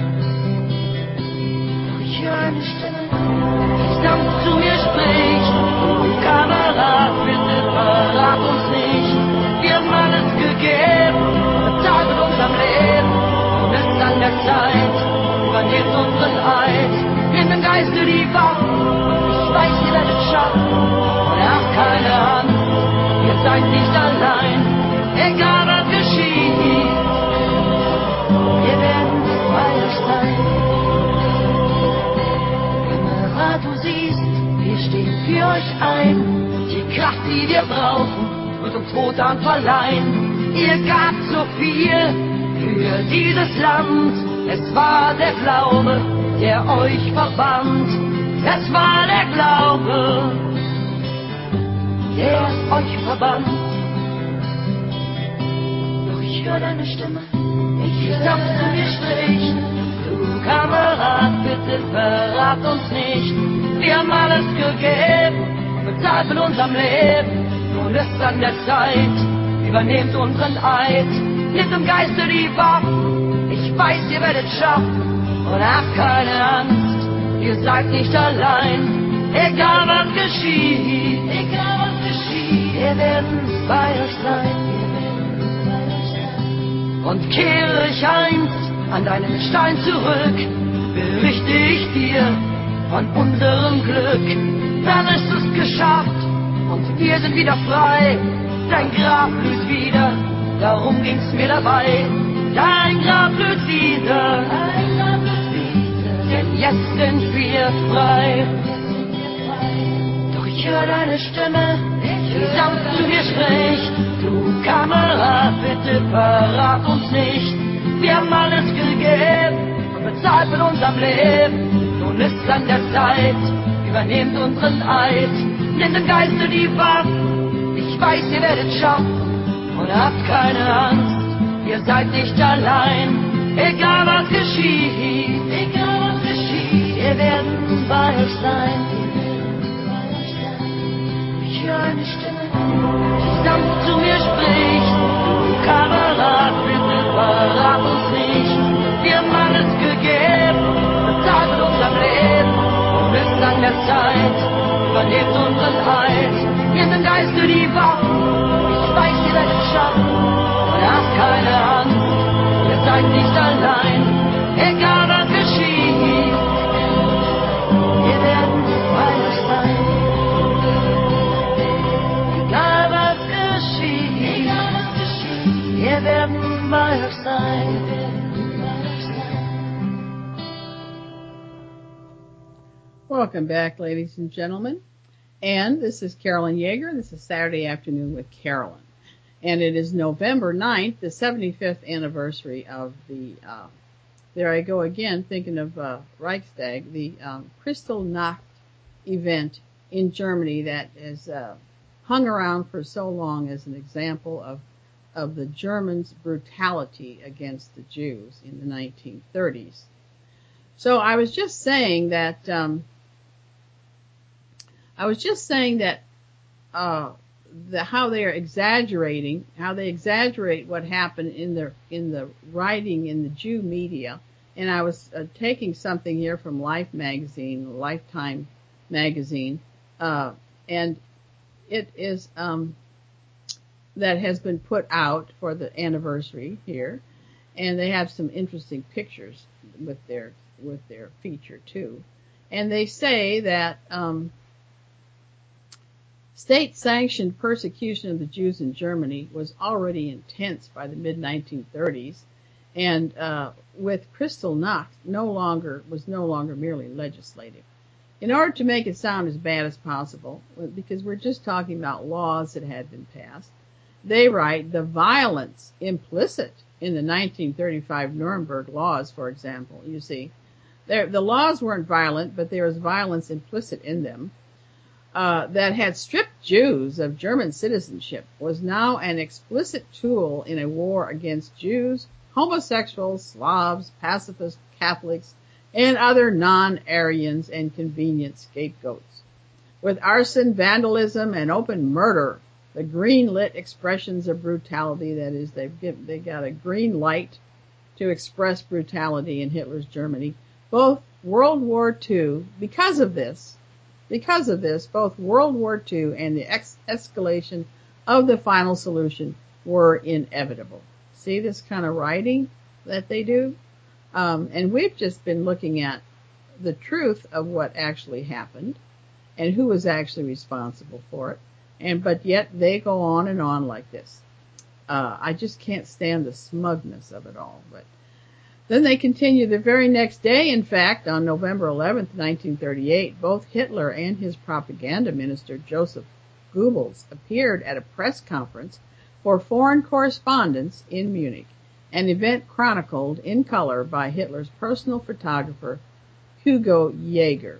Doch ich höre eine Stimme, die sanft zu mir spricht. Du Kamerad, bitte verrat uns nicht. Wir haben alles gegeben, bezahlt mit unserem Leben. Und es ist an der Zeit, übernehmt unseren Eid. Nehmt im Geiste die Waffen, ich weiß, ihr werdet schaffen. Und habt keine Angst, ihr seid nicht allein. Egal was geschieht, wir werden bei euch sein. Kamerad, du siehst, wir stehen für euch ein. Die Kraft, die wir brauchen, wird uns Wotan verleihen. Ihr gabt so viel für dieses Land. Es war der Glaube, der euch verband. Es war der Glaube, der euch verband. Doch ich höre deine Stimme, die sanft zu mir spricht. Du Kamerad, bitte verrat uns nicht. Wir haben alles gegeben, bezahlt mit unserem Leben. Nun ist an der Zeit, übernehmt unseren Eid. Nehmt im Geiste die Waffen, ich weiß, ihr werdet schaffen. Und habt keine Angst, ihr seid nicht allein. Egal was geschieht, wir werden bei euch sein. Und kehre ich einst an deinen Stein zurück, berichte ich dir von unserem Glück. Dann ist es geschafft und wir sind wieder frei. Dein Grab blüht wieder, darum ging's mir dabei. Dein Grab blüht wieder, denn jetzt sind wir frei. Doch ich höre deine Stimme, die sanft zu mir spricht. Du Kamerad, bitte verrat uns nicht. Wir haben alles gegeben und bezahlt mit unserem Leben. Nun ist an der Zeit, übernehmt unseren Eid. Nehmt im Geiste die Waffen, ich weiß, ihr werdet schaffen. Und habt keine Angst, ihr seid nicht allein. Egal was geschieht, wir werden bei euch sein. Ich höre eine Stimme, die sanft zu mir spricht. Du Kamerad, bitte verrat uns nicht. Wir haben alles gegeben, bezahlt mit unserem Leben. Und ist an der Zeit, übernehmt unseren Eid. Nehmt im Geiste die Waffen, ich weiß, ihr werdet schaffen. Und habt keine Angst, ihr seid nicht allein. Egal was geschieht, wir werden bei euch sein. Egal was geschieht, wir werden bei euch sein. Welcome back, ladies and gentlemen. And this is Carolyn Yeager. This is Saturday Afternoon with Carolyn. And it is November 9th, the 75th anniversary of the, there I go again, thinking of Reichstag, the Kristallnacht event in Germany that has hung around for so long as an example of the Germans' brutality against the Jews in the 1930s. So I was just saying that how they are exaggerating, how they exaggerate what happened in the writing in the Jew media. And I was taking something here from Life magazine, Lifetime magazine, and it is that has been put out for the anniversary here, and they have some interesting pictures with their feature too. And they say that state-sanctioned persecution of the Jews in Germany was already intense by the mid-1930s, and with Kristallnacht was no longer merely legislative. In order to make it sound as bad as possible, because we're just talking about laws that had been passed, they write the violence implicit in the 1935 Nuremberg laws, for example. You see, the laws weren't violent, but there was violence implicit in them. That had stripped Jews of German citizenship was now an explicit tool in a war against Jews, homosexuals, Slavs, pacifist Catholics, and other non-Aryans and convenient scapegoats. With arson, vandalism, and open murder, the green-lit expressions of brutality, that is, they got a green light to express brutality in Hitler's Germany. Both World War II, because of this, both World War II and the escalation of the final solution were inevitable. See this kind of writing that they do? And we've just been looking at the truth of what actually happened and who was actually responsible for it. But yet they go on and on like this. I just can't stand the smugness of it all. But then they continue the very next day. In fact, on November 11th, 1938, both Hitler and his propaganda minister, Joseph Goebbels, appeared at a press conference for foreign correspondents in Munich, an event chronicled in color by Hitler's personal photographer, Hugo Jäger.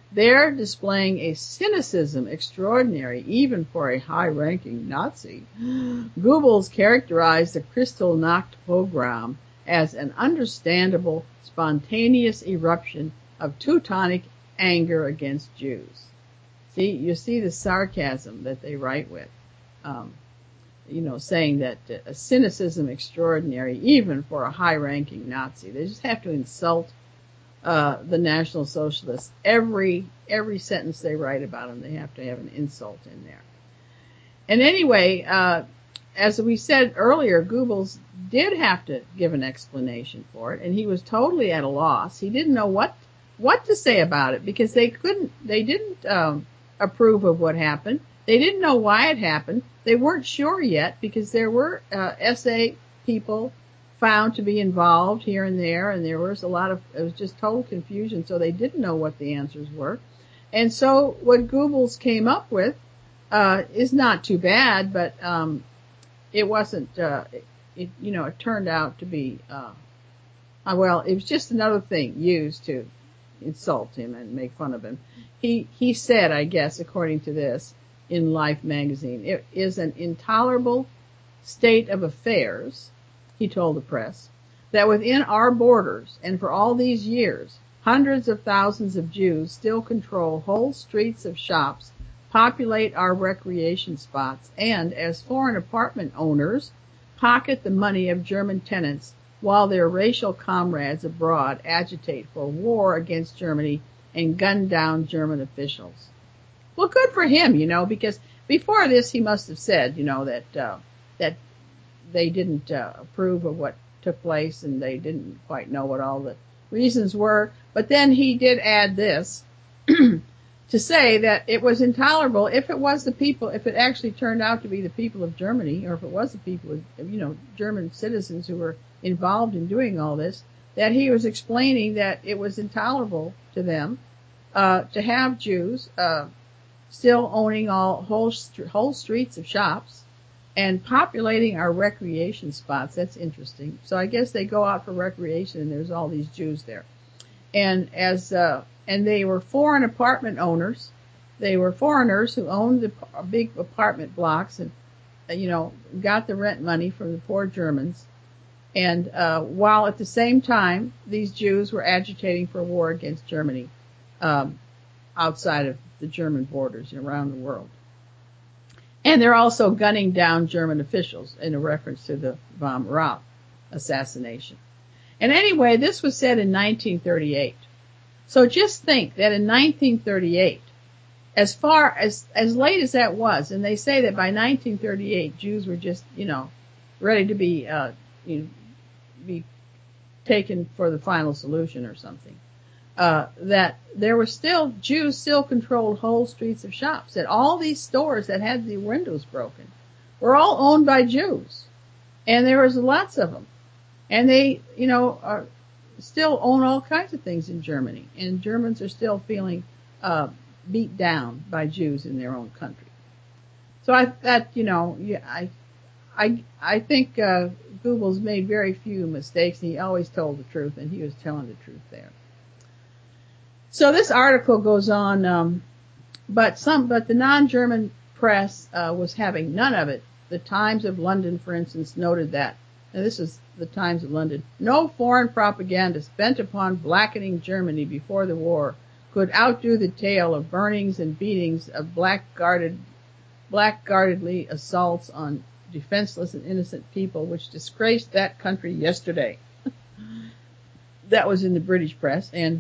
They're displaying a cynicism extraordinary even for a high-ranking Nazi. Goebbels characterized the Kristallnacht pogrom as an understandable, spontaneous eruption of Teutonic anger against Jews. See, you see the sarcasm that they write with, saying that a cynicism extraordinary even for a high-ranking Nazi. They just have to insult the National Socialists. Every sentence they write about them, they have to have an insult in there. And anyway, as we said earlier, Goebbels did have to give an explanation for it, and he was totally at a loss. He didn't know what to say about it because they didn't approve of what happened. They didn't know why it happened. They weren't sure yet because there were SA people found to be involved here and there, and there was it was just total confusion, so they didn't know what the answers were. And so what Goebbels came up with is not too bad, but it wasn't, it turned out to be, it was just another thing used to insult him and make fun of him. He said, I guess, according to this, in Life magazine, it is an intolerable state of affairs, he told the press, that within our borders and for all these years, hundreds of thousands of Jews still control whole streets of shops, populate our recreation spots, and, as foreign apartment owners, pocket the money of German tenants while their racial comrades abroad agitate for war against Germany and gun down German officials. Well, good for him, because before this he must have said, that they didn't approve of what took place and they didn't quite know what all the reasons were. But then he did add this to say that it was intolerable if it actually turned out to be the people of Germany, or if it was the people of, German citizens who were involved in doing all this, that he was explaining that it was intolerable to them to have Jews still owning whole streets of shops and populating our recreation spots. That's interesting. So I guess they go out for recreation and there's all these Jews there. And and they were foreign apartment owners. They were foreigners who owned the big apartment blocks and, got the rent money from the poor Germans. And while at the same time, these Jews were agitating for war against Germany outside of the German borders around the world. And they're also gunning down German officials in a reference to the von Raab assassination. And anyway, this was said in 1938. So just think that in 1938, as far as late as that was, and they say that by 1938 Jews were just, ready to be taken for the final solution or something. That there were Jews still controlled whole streets of shops. That all these stores that had the windows broken were all owned by Jews. And there was lots of them. And they, still own all kinds of things in Germany. And Germans are still feeling beat down by Jews in their own country. So I think Goebbels made very few mistakes, and he always told the truth, and he was telling the truth there. So this article goes on, but the non-German press was having none of it. The Times of London, for instance, noted that, and this is the Times of London, no foreign propaganda bent upon blackening Germany before the war could outdo the tale of burnings and beatings of blackguardly assaults on defenseless and innocent people which disgraced that country yesterday. That was in the British press, and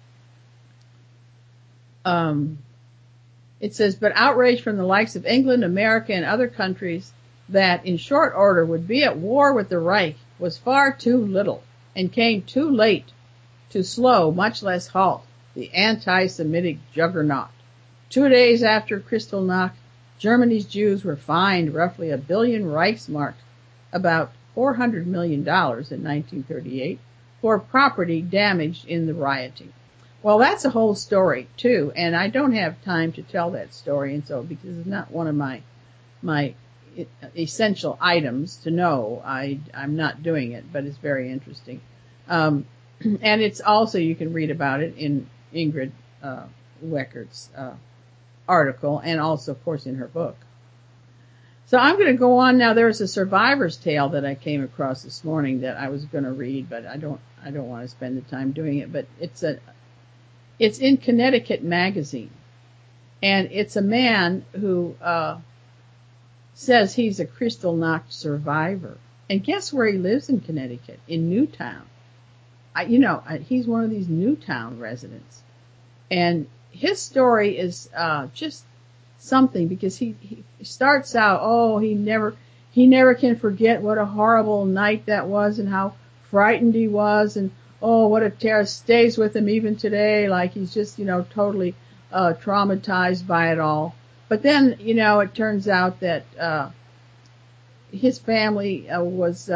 it says, but outrage from the likes of England, America, and other countries that in short order would be at war with the Reich was far too little and came too late to slow, much less halt, the anti-Semitic juggernaut. 2 days after Kristallnacht, Germany's Jews were fined roughly 1 billion Reichsmark, about $400 million in 1938, for property damaged in the rioting. Well, that's a whole story, too, and I don't have time to tell that story, and so because it's not one of my essential items to know, I'm not doing it, but it's very interesting. And it's also, you can read about it in Ingrid Weckert's article, and also, of course, in her book. So I'm going to go on now. There's a survivor's tale that I came across this morning that I was going to read, but I don't want to spend the time doing it. But it's in Connecticut Magazine, and it's a man who says he's a Kristallnacht survivor. And guess where he lives in Connecticut? In Newtown. He's one of these Newtown residents. And his story is just something, because he starts out, he never can forget what a horrible night that was and how frightened he was, and what a terror stays with him even today, like he's just, totally traumatized by it all. But then, it turns out that his family was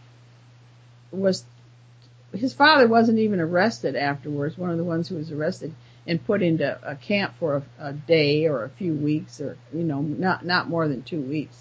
his father wasn't even arrested afterwards, one of the ones who was arrested and put into a camp for a day or a few weeks, or, not more than 2 weeks,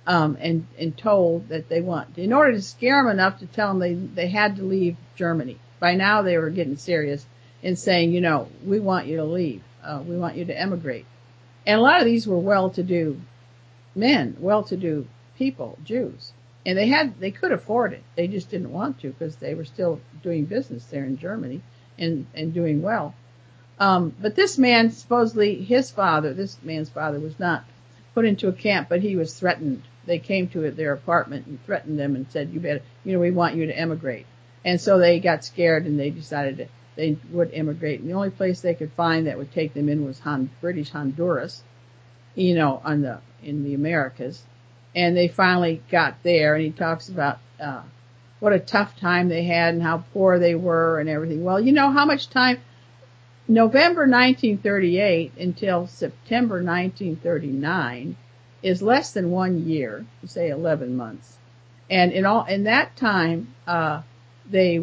and told that in order to scare him enough to tell him they had to leave Germany. By now they were getting serious and saying, we want you to leave. We want you to emigrate. And a lot of these were well-to-do men, well-to-do people, Jews. And they could afford it. They just didn't want to, because they were still doing business there in Germany and doing well. But this man, supposedly this man's father was not put into a camp, but he was threatened. They came to their apartment and threatened them and said, we want you to emigrate. And so they got scared and they decided they would emigrate. And the only place they could find that would take them in was British Honduras, in the Americas. And they finally got there, and he talks about, what a tough time they had and how poor they were and everything. Well, how much time? November 1938 until September 1939 is less than 1 year, say 11 months. And in that time, he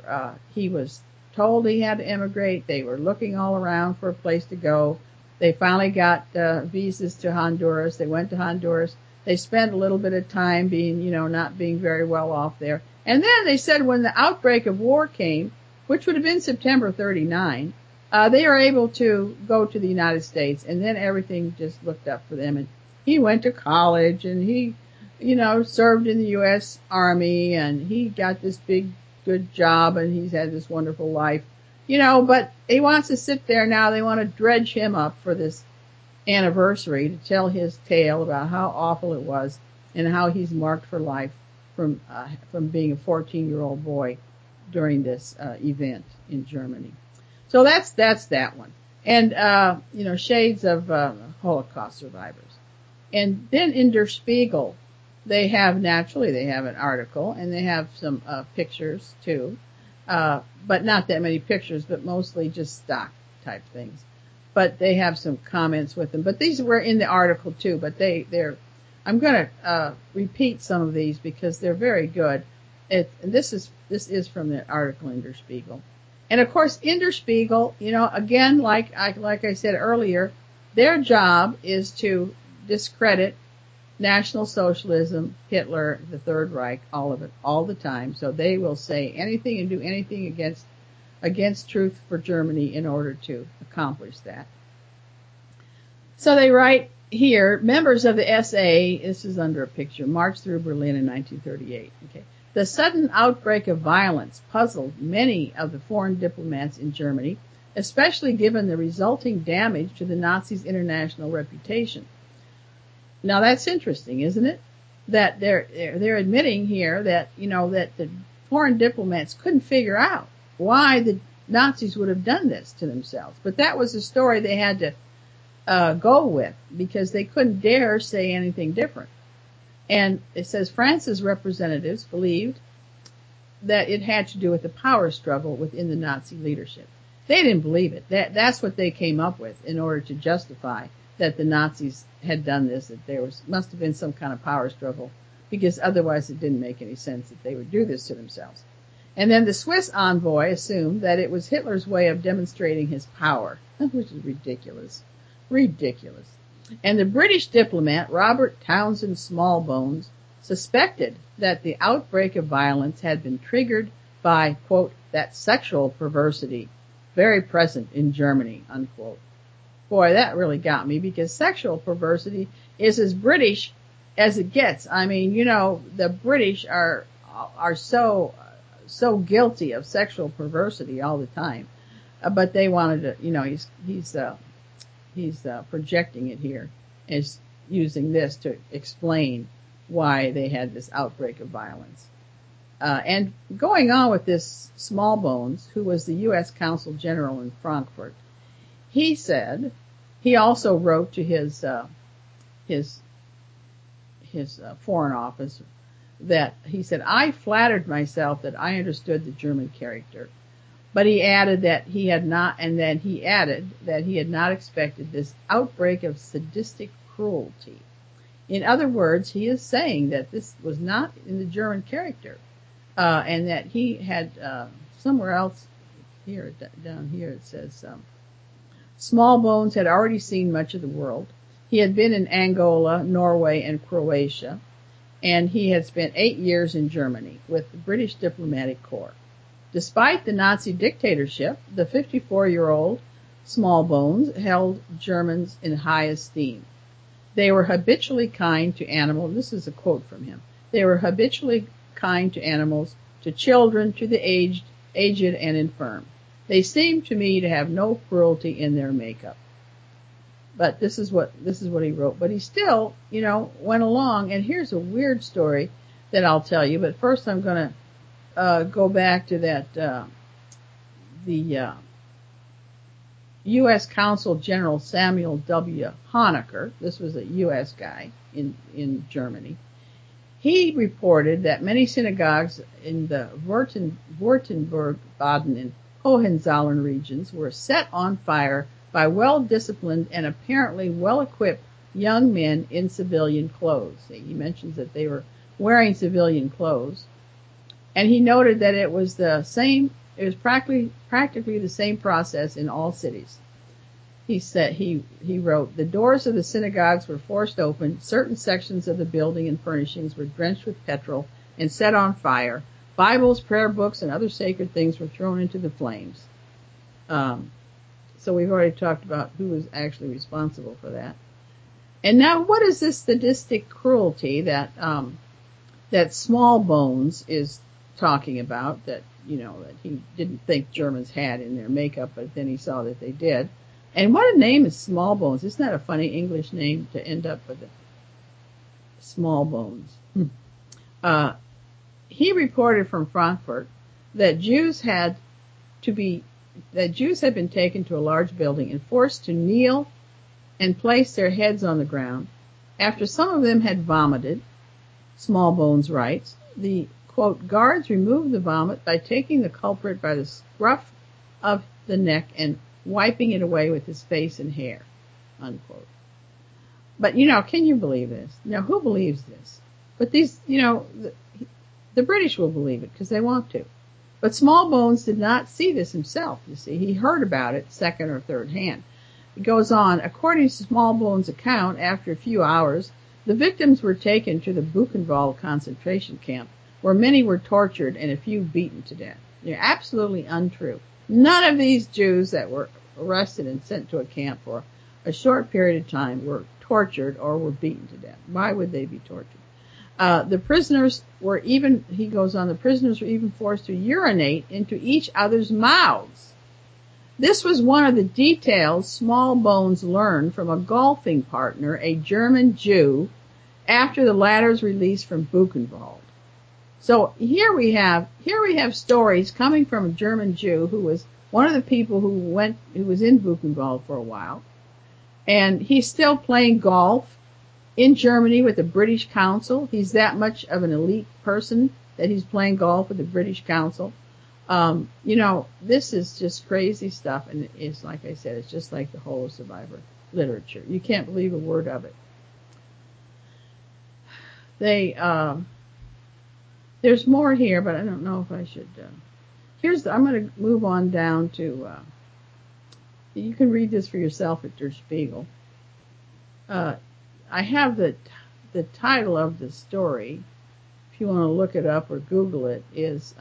was told he had to emigrate. They were looking all around for a place to go. They finally got visas to Honduras. They went to Honduras. They spent a little bit of time being, not being very well off there. And then they said when the outbreak of war came, which would have been September 39, they were able to go to the United States, and then everything just looked up for them. And he went to college, and he, served in the U.S. Army, and he got this big, good job, and he's had this wonderful life, but he wants to sit there now. They want to dredge him up for this anniversary to tell his tale about how awful it was and how he's marked for life from being a 14-year-old boy during this event in Germany. So that's that one. And shades of Holocaust survivors. And then in Der Spiegel, they have an article, and they have some pictures too, but not that many pictures, but mostly just stock type things. But they have some comments with them. But these were in the article too, but I'm going to repeat some of these because they're very good. This is from the article in Der Spiegel. And of course, in Der Spiegel, again, like I said earlier, their job is to discredit National Socialism, Hitler, the Third Reich, all of it, all the time. So they will say anything and do anything against truth for Germany in order to accomplish that. So they write here, members of the SA, this is under a picture, marched through Berlin in 1938. Okay. The sudden outbreak of violence puzzled many of the foreign diplomats in Germany, especially given the resulting damage to the Nazis' international reputation. Now that's interesting, isn't it? That they're admitting here that, that the foreign diplomats couldn't figure out why the Nazis would have done this to themselves. But that was the story they had to go with, because they couldn't dare say anything different. And it says France's representatives believed that it had to do with the power struggle within the Nazi leadership. They didn't believe it. That's what they came up with in order to justify that the Nazis had done this, that there must have been some kind of power struggle, because otherwise it didn't make any sense that they would do this to themselves. And then the Swiss envoy assumed that it was Hitler's way of demonstrating his power, which is ridiculous. Ridiculous. And the British diplomat, Robert Townsend Smallbones, suspected that the outbreak of violence had been triggered by, quote, that sexual perversity very present in Germany, unquote. boy, that really got me, because sexual perversity is as British as it gets. I mean, the British are so guilty of sexual perversity all the time. But they wanted to, he's projecting it here as using this to explain why they had this outbreak of violence. And going on with this Smallbones, who was the U.S. Consul General in Frankfurt, he said, he also wrote to his foreign office that he said, I flattered myself that I understood the German character. But he added that he had not, and then he added that he had not expected this outbreak of sadistic cruelty. In other words, he is saying that this was not in the German character, and that he had somewhere else here, down here it says, Smallbones had already seen much of the world. He had been in Angola, Norway, and Croatia, and he had spent 8 years in Germany with the British Diplomatic Corps. Despite the Nazi dictatorship, the 54-year-old Smallbones held Germans in high esteem. They were habitually kind to animals. This is a quote from him. They were habitually kind to animals, to children, to the aged and infirm. They seemed to me to have no cruelty in their makeup. But this is what he wrote. But he still, went along. And here's a weird story that I'll tell you. But first I'm going to go back to that, the U.S. Consul General Samuel W. Honecker. This was a U.S. guy in Germany. He reported that many synagogues in the Württemberg, Baden, and Hohenzollern regions were set on fire by well-disciplined and apparently well-equipped young men in civilian clothes. He mentions that they were wearing civilian clothes. And he noted that it was practically the same process in all cities. He said, he wrote, the doors of the synagogues were forced open, certain sections of the building and furnishings were drenched with petrol and set on fire. Bibles, prayer books, and other sacred things were thrown into the flames. So we've already talked about who was actually responsible for that. And now, what is this sadistic cruelty that Smallbones is talking about, that that he didn't think Germans had in their makeup, but then he saw that they did? And what a name is Smallbones. Isn't that a funny English name to end up with? Smallbones. He reported from Frankfurt that Jews had been taken to a large building and forced to kneel and place their heads on the ground. After some of them had vomited, Smallbones writes, the, quote, guards removed the vomit by taking the culprit by the scruff of the neck and wiping it away with his face and hair, unquote. But, can you believe this? Who believes this? But these, the British will believe it because they want to. But Smallbones did not see this himself, you see. He heard about it second or third hand. It goes on, according to Smallbones' account, after a few hours, the victims were taken to the Buchenwald concentration camp, where many were tortured and a few beaten to death. They're absolutely untrue. None of these Jews that were arrested and sent to a camp for a short period of time were tortured or were beaten to death. Why would they be tortured? The prisoners were even forced to urinate into each other's mouths. This was one of the details Smallbones learned from a golfing partner, a German Jew, after the latter's release from Buchenwald. So here we have stories coming from a German Jew who was one of the people who was in Buchenwald for a while, and he's still playing golf in Germany with the British Council. He's that much of an elite person that he's playing golf with the British Council. This is just crazy stuff, and it's like I said, it's just like the whole survivor literature. You can't believe a word of it. There's more here, but I don't know if I should. I'm going to move on down to. You can read this for yourself at Der Spiegel. I have the title of the story, if you want to look it up or Google it, is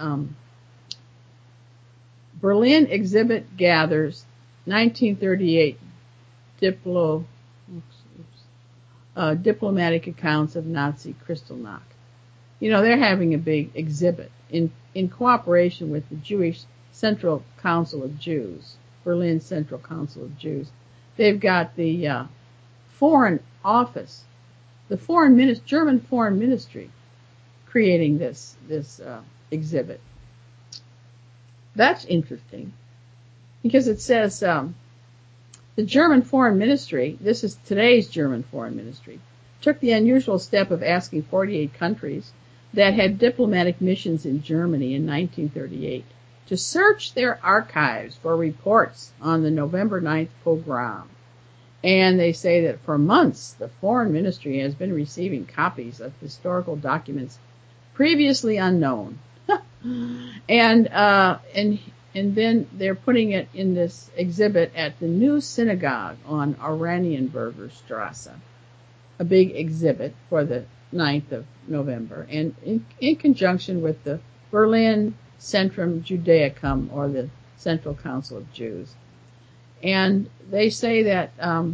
Berlin Exhibit Gathers 1938 diplomatic accounts of Nazi Kristallnacht. You know, they're having a big exhibit in cooperation with the Jewish Central Council of Jews, Berlin Central Council of Jews. They've got the Foreign Office, the German Foreign Ministry, creating this exhibit. That's interesting because it says the German Foreign Ministry, this is today's German Foreign Ministry, took the unusual step of asking 48 countries that had diplomatic missions in Germany in 1938 to search their archives for reports on the November 9th pogrom. And they say that for months, the Foreign Ministry has been receiving copies of historical documents previously unknown. And then they're putting it in this exhibit at the new synagogue on Oranienburger Strasse, a big exhibit for the 9th of November, and in conjunction with the Berlin Centrum Judaicum, or the Central Council of Jews. And they say that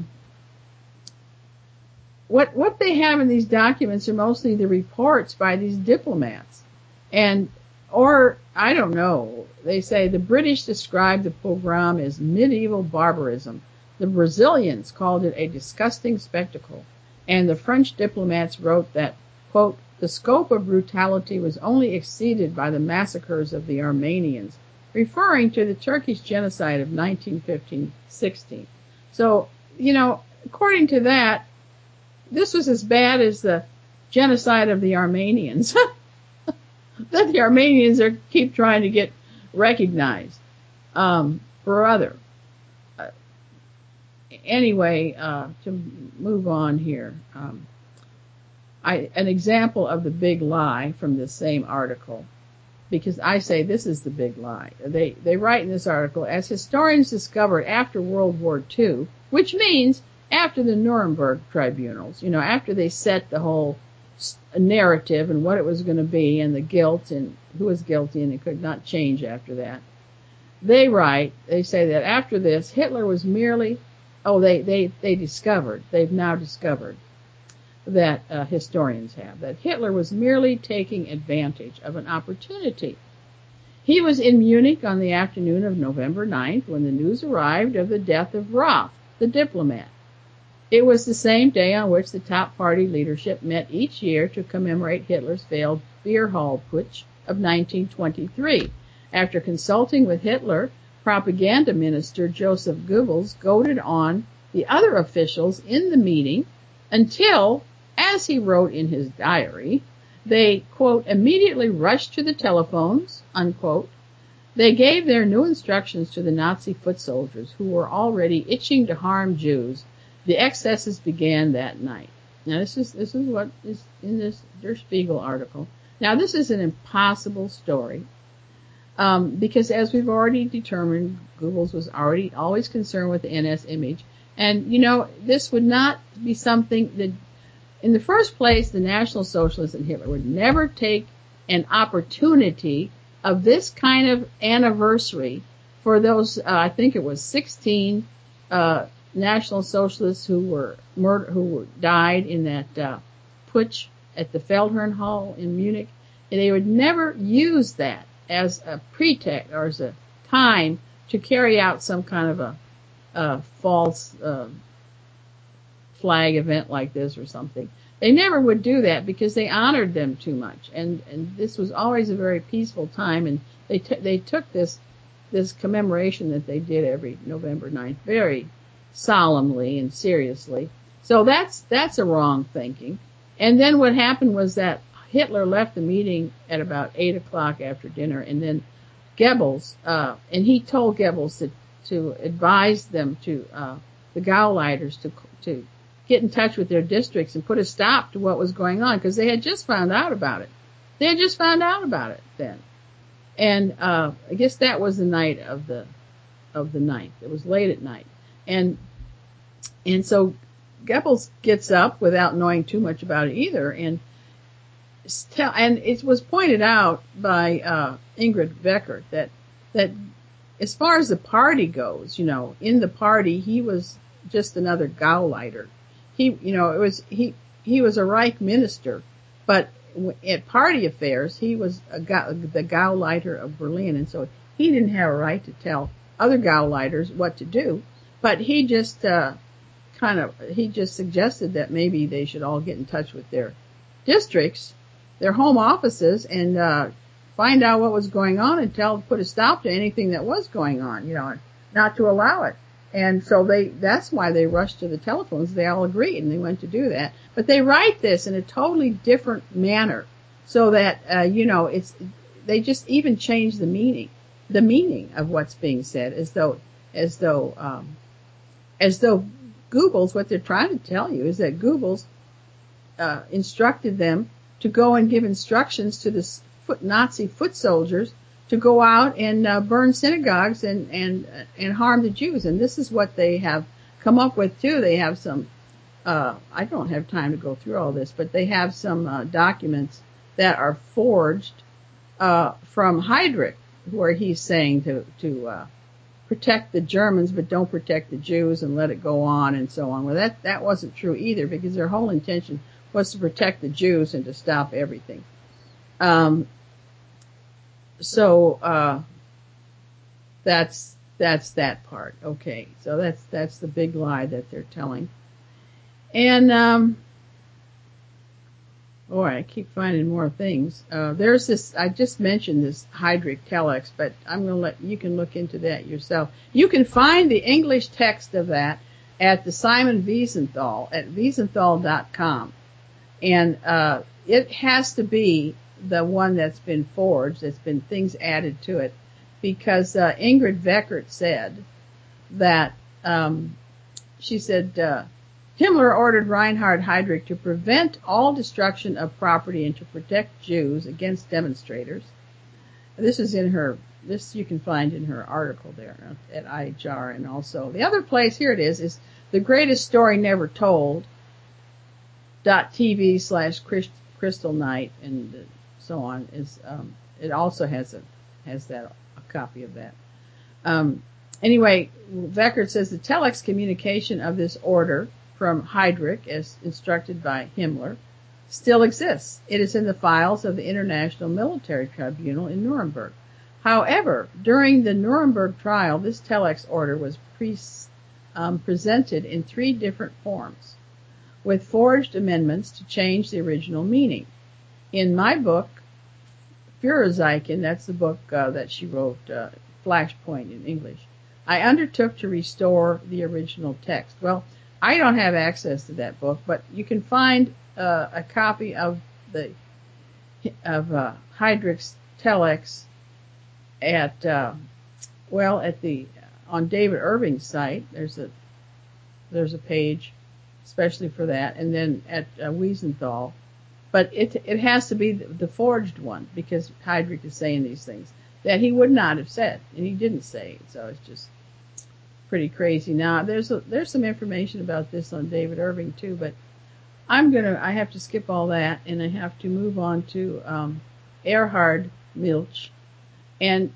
what they have in these documents are mostly the reports by these diplomats. Or, I don't know, they say the British described the pogrom as medieval barbarism. The Brazilians called it a disgusting spectacle. And the French diplomats wrote that, quote, the scope of brutality was only exceeded by the massacres of the Armenians, referring to the Turkish genocide of 1915-16. So, you know, according to that, this was as bad as the genocide of the Armenians. That the Armenians keep trying to get recognized for other. Anyway, to move on here, an example of the big lie from this same article, because I say this is the big lie. They write in this article, as historians discovered after World War II, which means after the Nuremberg tribunals, you know, after they set the whole narrative and what it was going to be and the guilt and who was guilty, and it could not change after that. They say that after this, Hitler was merely, they've now discovered that historians have, that Hitler was merely taking advantage of an opportunity. He was in Munich on the afternoon of November 9th when the news arrived of the death of Roth, the diplomat. It was the same day on which the top party leadership met each year to commemorate Hitler's failed beer hall putsch of 1923. After consulting with Hitler, propaganda minister Joseph Goebbels goaded on the other officials in the meeting until, as he wrote in his diary, they, quote, immediately rushed to the telephones, unquote. They gave their new instructions to the Nazi foot soldiers who were already itching to harm Jews. The excesses began that night. Now, this is what is in this Der Spiegel article. Now, this is an impossible story because, as we've already determined, Goebbels was always concerned with the NS image. And, you know, this would not be something that, in the first place, the National Socialists and Hitler would never take an opportunity of this kind of anniversary for those, I think it was 16 National Socialists who died in that putsch at the Feldherrn Hall in Munich, and they would never use that as a pretext or as a time to carry out some kind of a false flag event like this or something. They never would do that because they honored them too much, and this was always a very peaceful time, and they took this commemoration that they did every November 9th very solemnly and seriously. So that's a wrong thinking. And then what happened was that Hitler left the meeting at about 8 o'clock after dinner, and then Goebbels, and he told Goebbels to advise them to, the Gauleiters to get in touch with their districts and put a stop to what was going on, because they had just found out about it. They had just found out about it then. And, I guess that was the night of the 9th. It was late at night. And so Goebbels gets up without knowing too much about it either, and it was pointed out by Ingrid Beckert that as far as the party goes, you know, in the party he was just another Gauleiter. He was a Reich minister, but at party affairs, he was the Gauleiter of Berlin, and so he didn't have a right to tell other Gauleiters what to do. But he just suggested that maybe they should all get in touch with their districts, their home offices, and find out what was going on and put a stop to anything that was going on, and not to allow it. And so that's why they rushed to the telephones. They all agreed and they went to do that. But they write this in a totally different manner so that, they just even change the meaning of what's being said as though Goebbels, what they're trying to tell you is that Goebbels, instructed them to go and give instructions to the Nazi foot soldiers to go out and burn synagogues and harm the Jews. And this is what they have come up with too. They have some, I don't have time to go through all this, but they have some documents that are forged from Heydrich, where he's saying to protect the Germans but don't protect the Jews and let it go on and so on. Well, that wasn't true either, because their whole intention was to protect the Jews and to stop everything. So that's that part. Okay. So that's the big lie that they're telling. And, I keep finding more things. There's this, I just mentioned this Heydrich Telex, but I'm going to you can look into that yourself. You can find the English text of that at the Simon Wiesenthal at wiesenthal.com. And, it has to be the one that's been forged, that's been things added to it, because Ingrid Veckert said that she said Himmler ordered Reinhard Heydrich to prevent all destruction of property and to protect Jews against demonstrators. This is this you can find in her article there at IHR, and also the other place, here it is The Greatest Story Never Told .tv/Crystal Night and so on it also has a copy of that. Anyway, Veckert says the telex communication of this order from Heydrich, as instructed by Himmler, still exists. It is in the files of the International Military Tribunal in Nuremberg. However, during the Nuremberg trial, this telex order was presented in 3 different forms, with forged amendments to change the original meaning. In my book, Führerzeichen, that's the book that she wrote, Flashpoint in English, I undertook to restore the original text. Well, I don't have access to that book, but you can find a copy of Heydrich's telex on David Irving's site. There's a page especially for that, and then at Wiesenthal. But it has to be the forged one, because Heydrich is saying these things that he would not have said, and he didn't say it, so it's just pretty crazy. Now, there's some information about this on David Irving too, but I have to skip all that, and I have to move on to Erhard Milch. And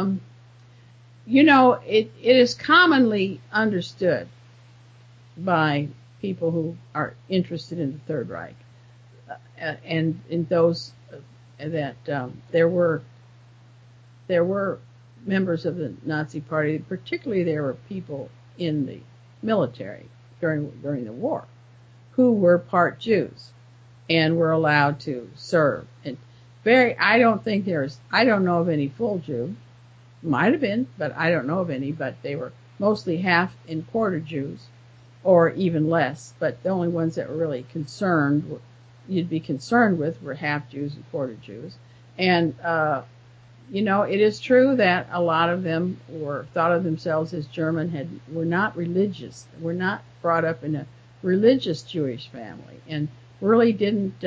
it is commonly understood by people who are interested in the Third Reich, and in those that there were members of the Nazi Party, particularly there were people in the military during the war who were part Jews and were allowed to serve. And I don't know of any full Jew. Might have been, but I don't know of any, but they were mostly half and quarter Jews, or even less. But the only ones that were really you'd be concerned with were half Jews and quarter Jews. And, it is true that a lot of them thought of themselves as German, were not religious, were not brought up in a religious Jewish family, and really didn't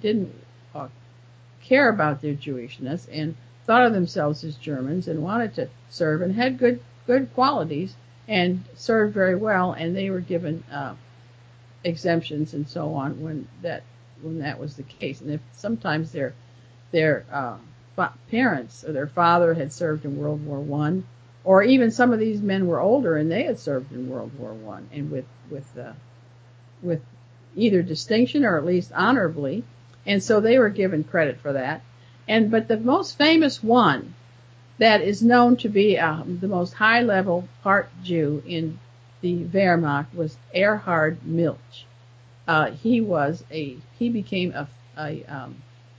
care about their Jewishness, and thought of themselves as Germans and wanted to serve and had good qualities and served very well, and they were given exemptions and so on when that was the case. And if sometimes their parents or their father had served in World War I, or even some of these men were older and they had served in World War I and with either distinction or at least honorably, and so they were given credit for that. But the most famous one that is known to be the most high-level part Jew in the Wehrmacht was Erhard Milch. He became a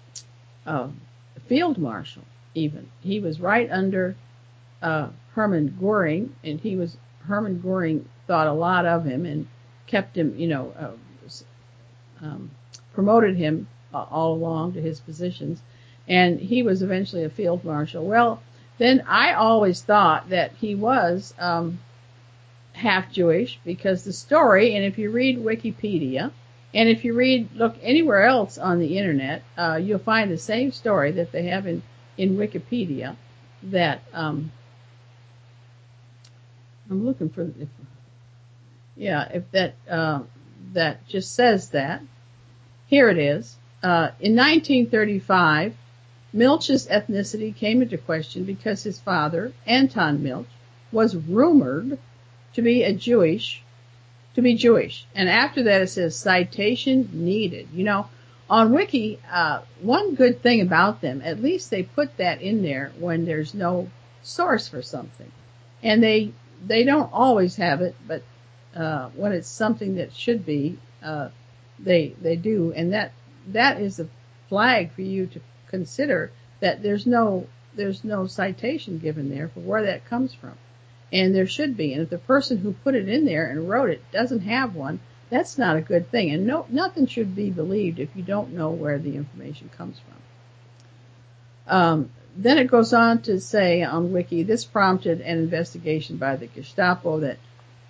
field marshal. Even he was right under Hermann Goering, and Hermann Goering thought a lot of him and kept him, promoted him all along to his positions, and he was eventually a field marshal. Well, then I always thought that he was half Jewish, because the story, and if you read Wikipedia, and if you look anywhere else on the internet, you'll find the same story that they have in Wikipedia, that I'm looking for, that just says that. Here it is. In 1935, Milch's ethnicity came into question because his father, Anton Milch, was rumored to be Jewish. And after that it says citation needed. On Wiki, one good thing about them, at least they put that in there when there's no source for something. And they don't always have it, but when it's something that should be, they do. And that is a flag for you to consider, that there's no citation given there for where that comes from. And there should be. And if the person who put it in there and wrote it doesn't have one, that's not a good thing. And nothing should be believed if you don't know where the information comes from. Then it goes on to say on Wiki, this prompted an investigation by the Gestapo that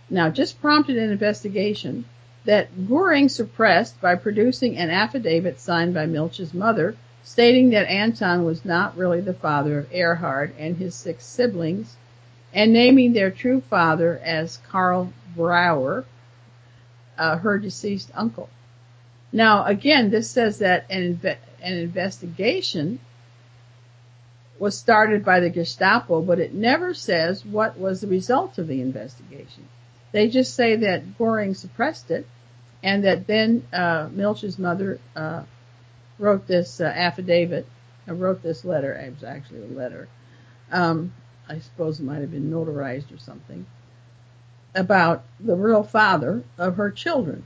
Goering suppressed by producing an affidavit signed by Milch's mother, stating that Anton was not really the father of Erhard and his 6 siblings, and naming their true father as Karl Brauer, her deceased uncle. Now, again, this says that an investigation was started by the Gestapo, but it never says what was the result of the investigation. They just say that Goering suppressed it, and that then Milch's mother wrote this affidavit, wrote this letter. It was actually a letter. I suppose it might have been notarized or something, about the real father of her children.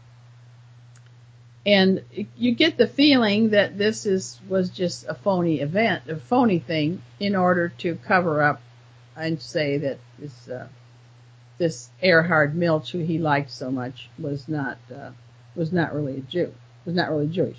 And you get the feeling that this was just a phony event, a phony thing, in order to cover up and say that this Erhard Milch, who he liked so much, was not really a Jew, was not really Jewish.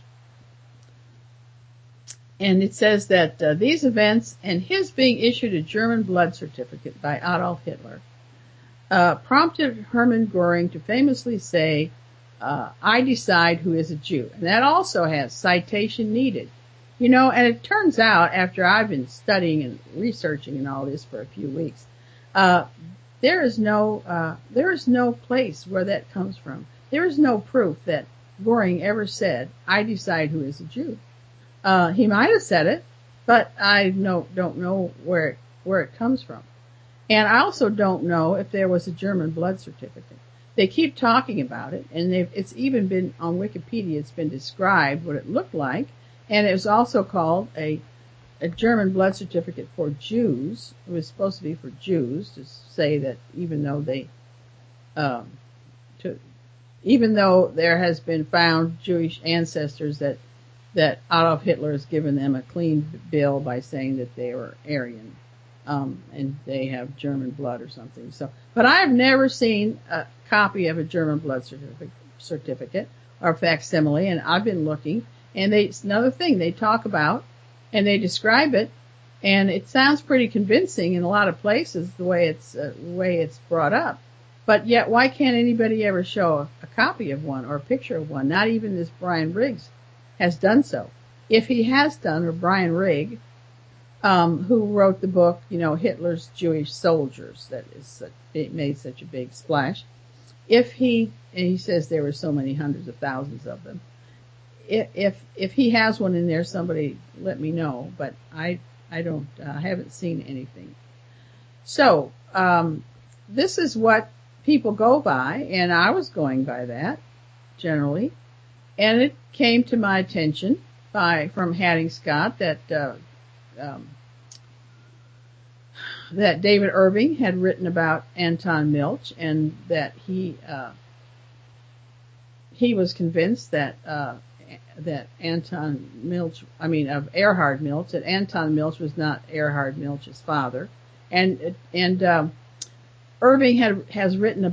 And it says that these events and his being issued a German blood certificate by Adolf Hitler prompted Hermann Goering to famously say, I decide who is a Jew. And that also has citation needed. And it turns out, after I've been studying and researching and all this for a few weeks, there is no place where that comes from. There is no proof that Goering ever said, I decide who is a Jew. He might have said it, but I don't know where it comes from. And I also don't know if there was a German blood certificate. They keep talking about it, and it's even been on Wikipedia, it's been described what it looked like, and it was also called a German blood certificate for Jews. It was supposed to be for Jews, to say that even though there has been found Jewish ancestors, that Adolf Hitler has given them a clean bill by saying that they were Aryan, and they have German blood or something. But I've never seen a copy of a German blood certificate or facsimile, and I've been looking, and it's another thing they talk about, and they describe it, and it sounds pretty convincing in a lot of places the way it's brought up. But yet, why can't anybody ever show a copy of one or a picture of one? Not even this Brian Riggs has done so. If he has done, or Brian Rigg, who wrote the book, Hitler's Jewish Soldiers, it made such a big splash. And he says there were so many hundreds of thousands of them. If he has one in there, somebody let me know, but I haven't seen anything. So, this is what people go by, and I was going by that, generally. And it came to my attention from Hattie Scott that David Irving had written about Anton Milch, and that he was convinced that Anton Milch, of Erhard Milch, that Anton Milch was not Erhard Milch's father, and Irving has written a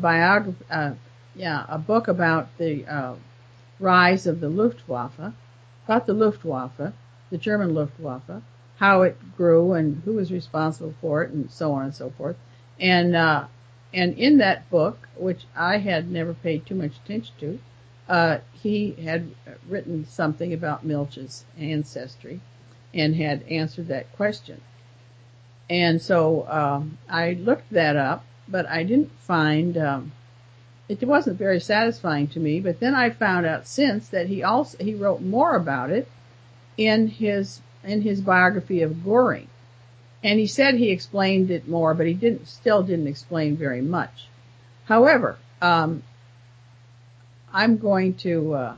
book about the rise of the Luftwaffe, the German Luftwaffe, how it grew and who was responsible for it, and so on and so forth. And in that book, which I had never paid too much attention to, he had written something about Milch's ancestry and had answered that question. And so I looked that up, but I didn't find it wasn't very satisfying to me. But then I found out since that he wrote more about it in his biography of Goring, and he said he explained it more, but he still didn't explain very much. However, I'm going to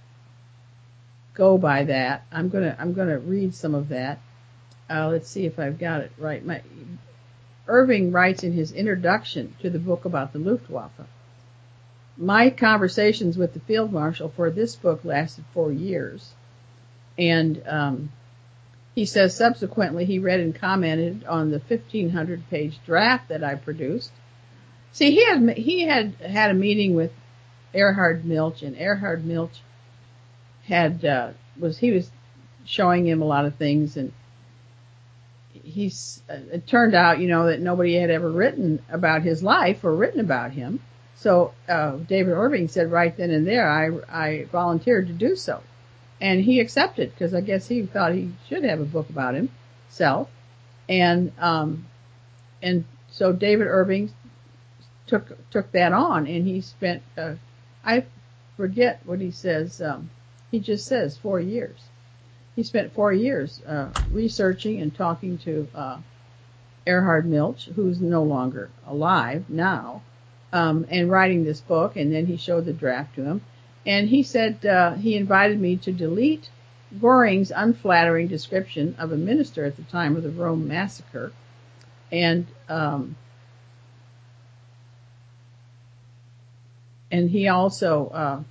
go by that. I'm gonna read some of that. Let's see if I've got it right. Irving writes in his introduction to the book about the Luftwaffe, my conversations with the Field Marshal for this book lasted 4 years. And he says subsequently he read and commented on the 1,500-page draft that I produced. See, he had a meeting with Erhard Milch, and Erhard Milch was showing him a lot of things, and it turned out, that nobody had ever written about his life or written about him. So David Irving said right then and there, I volunteered to do so. And he accepted, because I guess he thought he should have a book about himself. And so David Irving took that on, and he spent, I forget what he says, he just says 4 years. He spent 4 years researching and talking to Erhard Milch, who's no longer alive now, and writing this book, and then he showed the draft to him. And he said he invited me to delete Goring's unflattering description of a minister at the time of the Rome massacre. And he also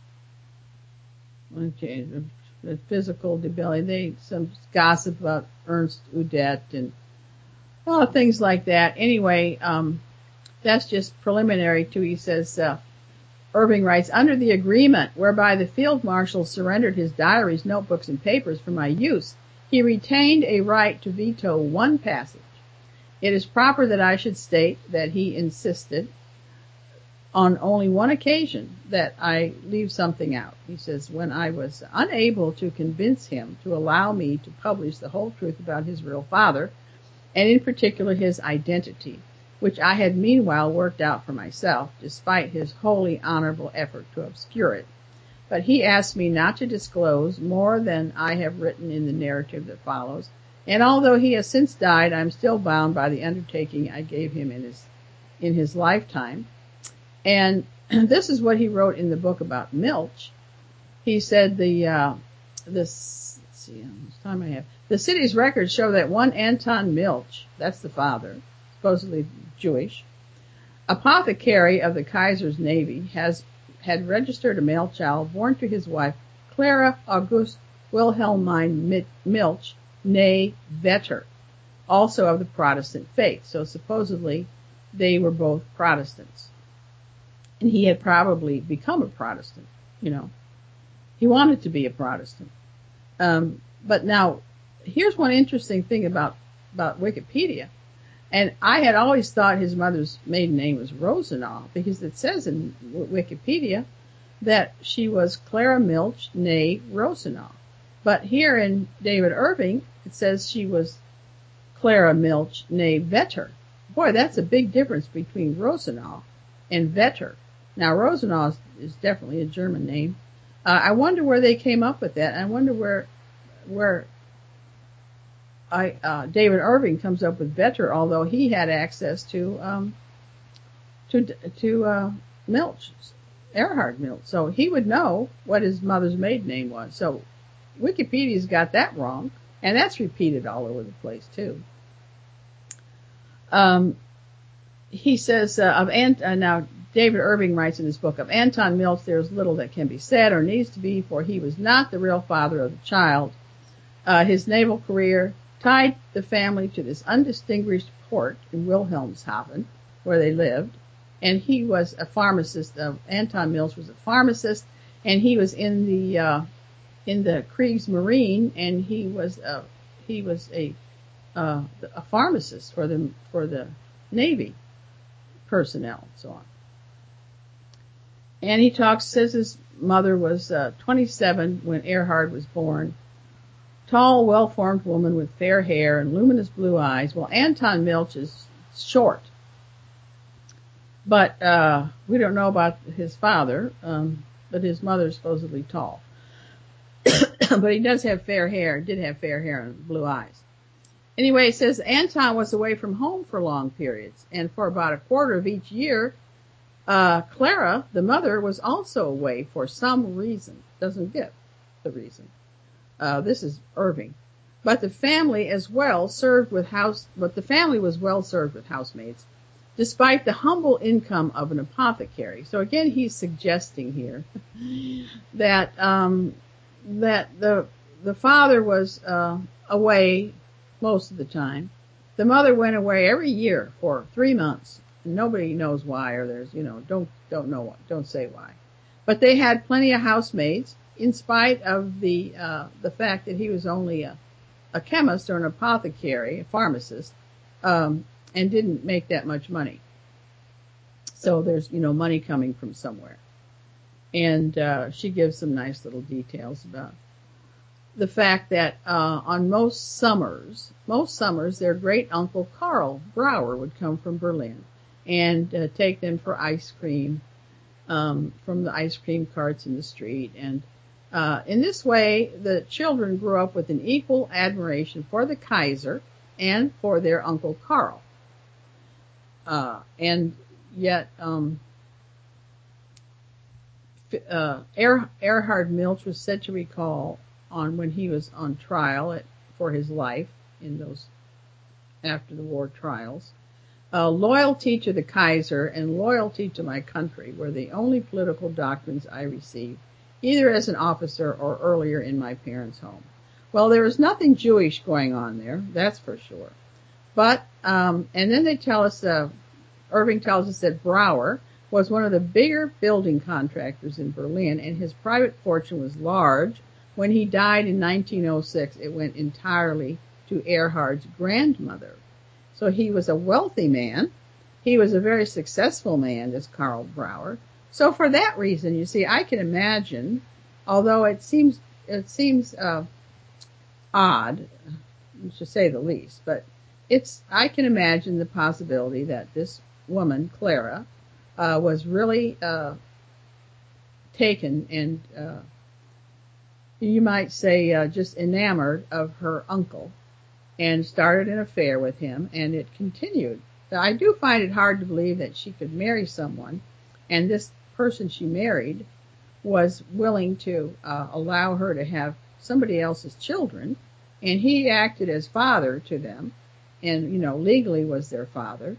the physical debility. Some gossip about Ernst Udet and a lot of things like that. Anyway, that's just preliminary to, he says, Irving writes, under the agreement whereby the Field Marshal surrendered his diaries, notebooks, and papers for my use, he retained a right to veto one passage. It is proper that I should state that he insisted on only one occasion that I leave something out. He says, when I was unable to convince him to allow me to publish the whole truth about his real father, and in particular his identity, which I had meanwhile worked out for myself, despite his wholly honorable effort to obscure it. But he asked me not to disclose more than I have written in the narrative that follows, and although he has since died, I am still bound by the undertaking I gave him in his lifetime. And this is what he wrote in the book about Milch. He said the city's records show that one Anton Milch, that's the father, supposedly Jewish, apothecary of the Kaiser's Navy, had registered a male child born to his wife, Clara August Wilhelmine Milch, née Vetter, also of the Protestant faith. So supposedly they were both Protestants. And he had probably become a Protestant, He wanted to be a Protestant. But now, here's one interesting thing about Wikipedia. And I had always thought his mother's maiden name was Rosenau, because it says in Wikipedia that she was Clara Milch, née Rosenau. But here in David Irving, it says she was Clara Milch, née Vetter. Boy, that's a big difference between Rosenau and Vetter. Now, Rosenau is definitely a German name. I wonder where they came up with that. I wonder where David Irving comes up with better, although he had access to Milch, Erhard Milch, so he would know what his mother's maiden name was. So Wikipedia's got that wrong, and that's repeated all over the place too. He says now David Irving writes in his book, of Anton Milch there is little that can be said or needs to be, for he was not the real father of the child. His naval career tied the family to this undistinguished port in Wilhelmshaven, where they lived, and he was a pharmacist. Anton Milch was a pharmacist, and he was in the Kriegsmarine, and he was a pharmacist for the Navy personnel, and so on. And he says his mother was 27 when Erhard was born. Tall, well-formed woman with fair hair and luminous blue eyes. Well, Anton Milch is short. But we don't know about his father, but his mother is supposedly tall. But he did have fair hair and blue eyes. Anyway, it says Anton was away from home for long periods, and for about a quarter of each year, Clara, the mother, was also away for some reason. Doesn't give the reason. This is Irving. But the family was well served with housemaids, despite the humble income of an apothecary. So again, he's suggesting here that the father was away most of the time. The mother went away every year for 3 months. Nobody knows why, or there's, don't say why. But they had plenty of housemaids, in spite of the fact that he was only a chemist or an apothecary, a pharmacist, and didn't make that much money. So there's, money coming from somewhere. And she gives some nice little details about the fact that on most summers, their great uncle Karl Brauer would come from Berlin and take them for ice cream from the ice cream carts in the street. And in this way, the children grew up with an equal admiration for the Kaiser and for their Uncle Karl. And yet, Erhard Milch was said to recall when he was on trial for his life in those after the war trials, loyalty to the Kaiser and loyalty to my country were the only political doctrines I received, either as an officer or earlier in my parents' home. Well, there was nothing Jewish going on there, that's for sure. But, and then they tell us, Irving tells us that Brauer was one of the bigger building contractors in Berlin, and his private fortune was large. When he died in 1906, it went entirely to Erhard's grandmother. So he was a wealthy man. He was a very successful man, this Karl Brauer. So for that reason, you see, I can imagine, although it seems odd, to say the least, but I can imagine the possibility that this woman, Clara, was really taken and you might say just enamored of her uncle and started an affair with him, and it continued. I do find it hard to believe that she could marry someone, and this person she married was willing to allow her to have somebody else's children, and he acted as father to them, and legally was their father.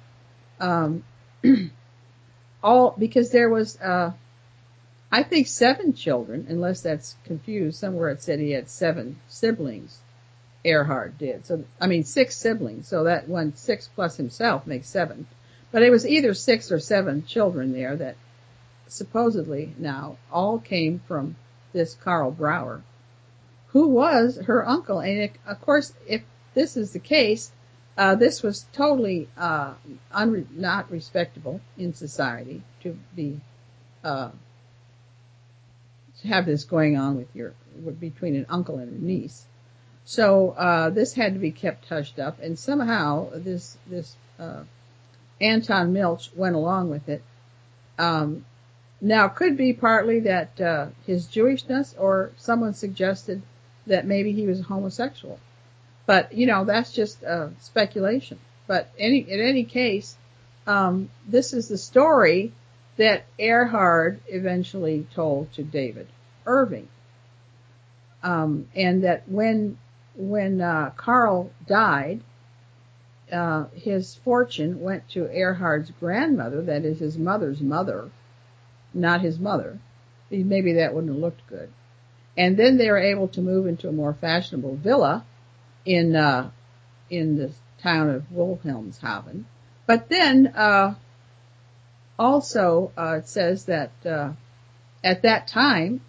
All because there was I think 7 children, unless that's confused. Somewhere it said he had 7 siblings. Erhard did. 6 siblings. So that 6 plus himself makes 7. But it was either 6 or 7 children there that supposedly now all came from this Karl Brauer, who was her uncle. And of course, if this is the case, this was totally not respectable in society to be to have this going on between an uncle and a niece. So this had to be kept hushed up, and somehow this Anton Milch went along with it. Now, it could be partly that his Jewishness, or someone suggested that maybe he was homosexual. But, that's just speculation. But in any case, this is the story that Erhard eventually told to David Irving. And that when Carl died, his fortune went to Erhard's grandmother, that is his mother's mother, not his mother. Maybe that wouldn't have looked good. And then they were able to move into a more fashionable villa in the town of Wilhelmshaven. But then, also, it says that, at that time,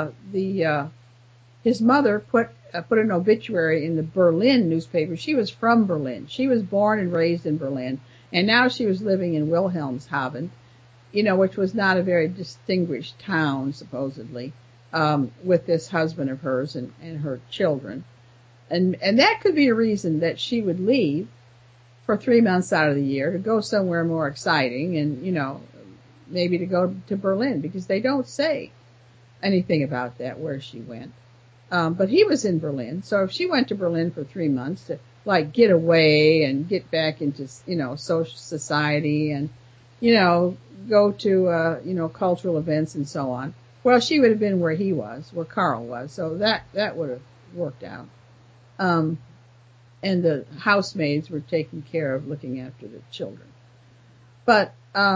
his mother put an obituary in the Berlin newspaper. She was from Berlin. She was born and raised in Berlin, and now she was living in Wilhelmshaven, which was not a very distinguished town, supposedly, with this husband of hers and her children. And that could be a reason that she would leave for 3 months out of the year to go somewhere more exciting and, maybe to go to Berlin, because they don't say anything about that, where she went. But he was in Berlin, so if she went to Berlin for 3 months to, get away and get back into, social society and, go to, cultural events and so on, well, she would have been where he was, where Carl was, so that would have worked out. And the housemaids were taking care of looking after the children. But,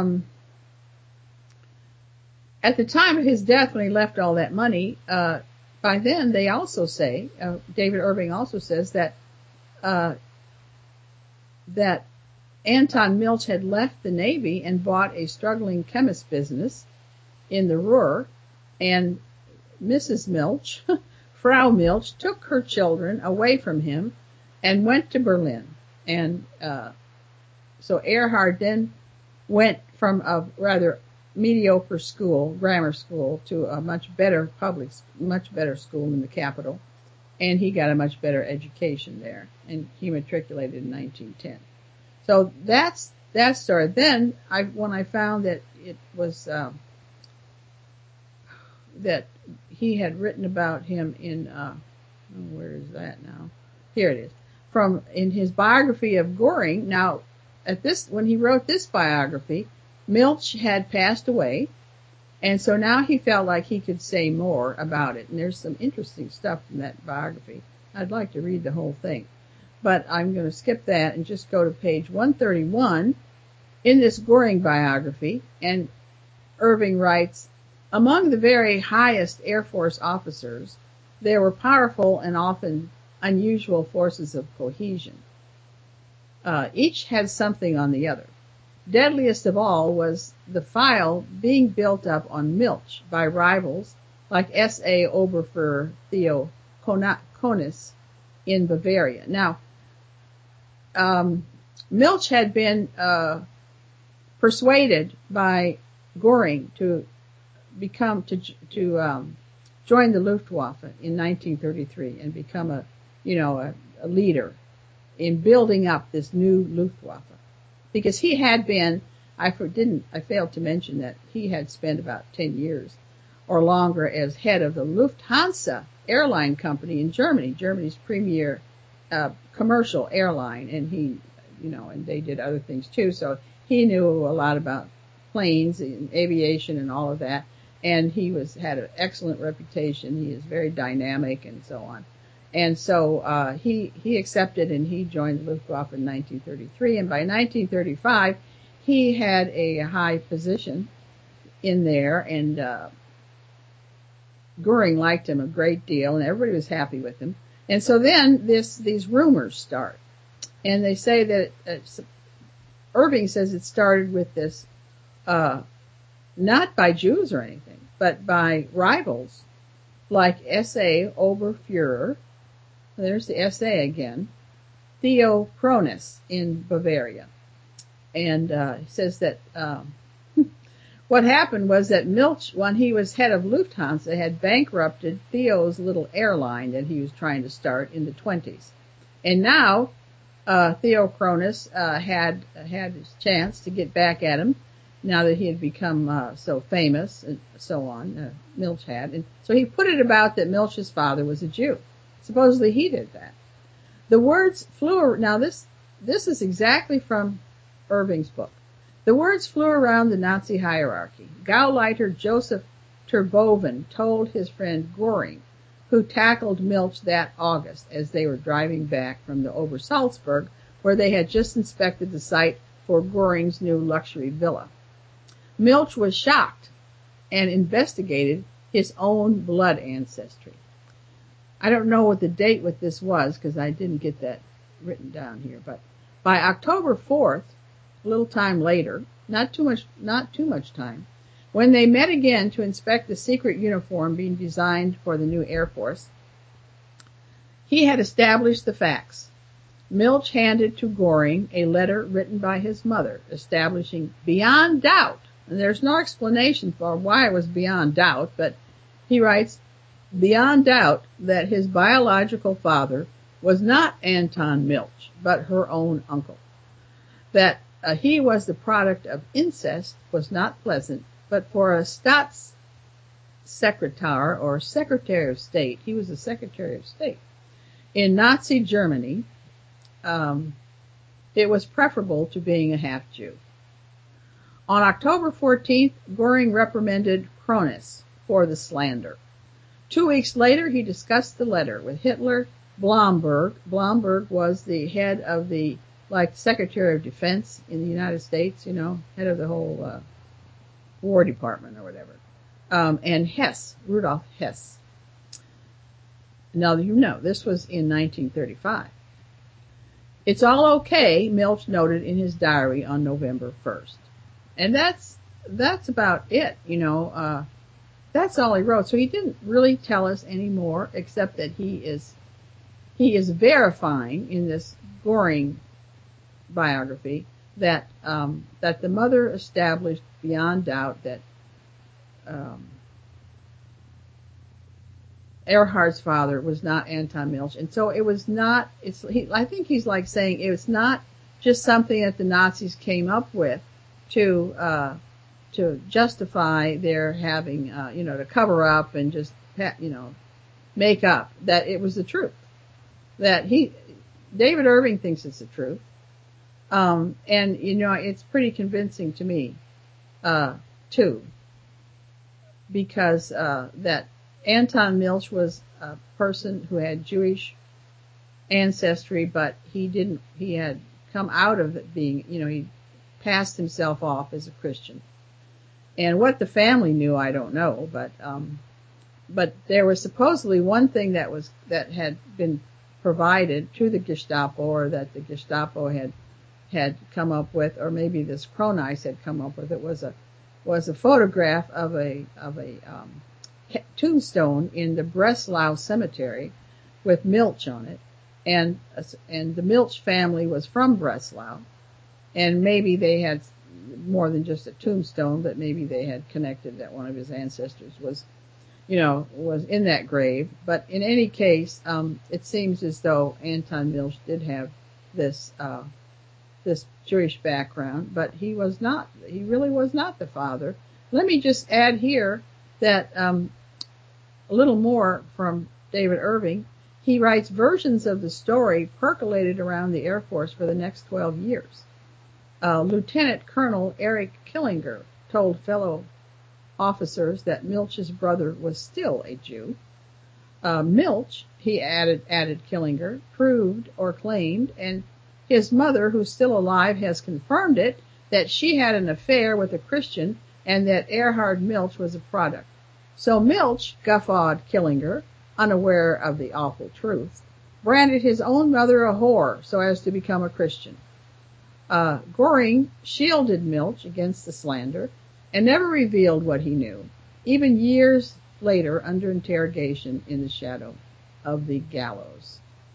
at the time of his death, when he left all that money, by then they also say, David Irving also says that Anton Milch had left the Navy and bought a struggling chemist business in the Ruhr, and Mrs. Milch, Frau Milch, took her children away from him and went to Berlin. And so Erhard then went from a rather mediocre school, grammar school, to a much better school in the capital, and he got a much better education there, and he matriculated in 1910. So that's that story. Then when I found that it was that he had written about him in where is that now? Here it is. In his biography of Goring. Now, when he wrote this biography, Milch had passed away, and so now he felt like he could say more about it. And there's some interesting stuff in that biography. I'd like to read the whole thing, but I'm going to skip that and just go to page 131 in this Goring biography. And Irving writes, among the very highest Air Force officers, there were powerful and often unusual forces of cohesion. Each had something on the other. Deadliest of all was the file being built up on Milch by rivals like S.A. Oberfuhrer Theo Konis in Bavaria. Now, Milch had been persuaded by Goring to join the Luftwaffe in 1933 and become a leader in building up this new Luftwaffe. Because he had been, I failed to mention that he had spent about 10 years or longer as head of the Lufthansa airline company in Germany, Germany's premier commercial airline, and and they did other things too, so he knew a lot about planes and aviation and all of that, and he had an excellent reputation. He is very dynamic and so on. And so he accepted, and he joined the Luftwaffe in 1933. And by 1935, he had a high position in there, and Goering liked him a great deal, and everybody was happy with him. And so then these rumors start, and they say that Irving says it started with this, not by Jews or anything, but by rivals like S.A. Oberfuhrer. There's the S.A. again, Theo Kronis in Bavaria. And he says that what happened was that Milch, when he was head of Lufthansa, had bankrupted Theo's little airline that he was trying to start in the 1920s. And now Theo Kronis had his chance to get back at him now that he had become so famous and so on, Milch had. And so he put it about that Milch's father was a Jew. Supposedly he did that. The words flew. Now this is exactly from Irving's book. The words flew around the Nazi hierarchy. Gauleiter Joseph Terboven told his friend Goring, who tackled Milch that August as they were driving back from the Obersalzberg, where they had just inspected the site for Goring's new luxury villa. Milch was shocked and investigated his own blood ancestry. I don't know what the date with this was because I didn't get that written down here, but by October 4th, a little time later, not too much time, when they met again to inspect the secret uniform being designed for the new Air Force, he had established the facts. Milch handed to Goring a letter written by his mother, establishing beyond doubt, and there's no explanation for why it was beyond doubt, but he writes, beyond doubt that his biological father was not Anton Milch, but her own uncle. That he was the product of incest was not pleasant, but for a Staatssekretär or Secretary of State, he was a Secretary of State, in Nazi Germany, it was preferable to being a half-Jew. On October 14th, Goring reprimanded Kronis for the slander. 2 weeks later, he discussed the letter with Hitler. Blomberg was the head of the, Secretary of Defense in the United States, head of the whole War Department or whatever. And Hess, Rudolf Hess. Now, this was in 1935. It's all okay, Milch noted in his diary on November 1st. And that's about it, that's all he wrote. So he didn't really tell us any more, except that he is verifying in this Goring biography that the mother established beyond doubt that Erhard's father was not Anton Milch, and so it was not. I think he's like saying it was not just something that the Nazis came up with to justify their having, to cover up and just, make up. That it was the truth. That David Irving thinks it's the truth, and it's pretty convincing to me, too, because that Anton Milch was a person who had Jewish ancestry, but he had come out of it being, he passed himself off as a Christian. And what the family knew, I don't know, but there was supposedly one thing that had been provided to the Gestapo, or that the Gestapo had come up with, or maybe this Kronis had come up with. It was a photograph of a tombstone in the Breslau cemetery with Milch on it, and the Milch family was from Breslau, and maybe they had more than just a tombstone, but maybe they had connected that one of his ancestors was in that grave. But in any case, it seems as though Anton Milch did have this Jewish background, but he really was not the father. Let me just add here that a little more from David Irving. He writes, versions of the story percolated around the Air Force for the next 12 years. Lieutenant Colonel Erich Killinger told fellow officers that Milch's brother was still a Jew. Milch, he added Killinger, proved or claimed, and his mother, who's still alive, has confirmed it, that she had an affair with a Christian and that Erhard Milch was a product. So Milch, guffawed Killinger, unaware of the awful truth, branded his own mother a whore so as to become a Christian. Goring shielded Milch against the slander and never revealed what he knew, even years later under interrogation in the shadow of the gallows.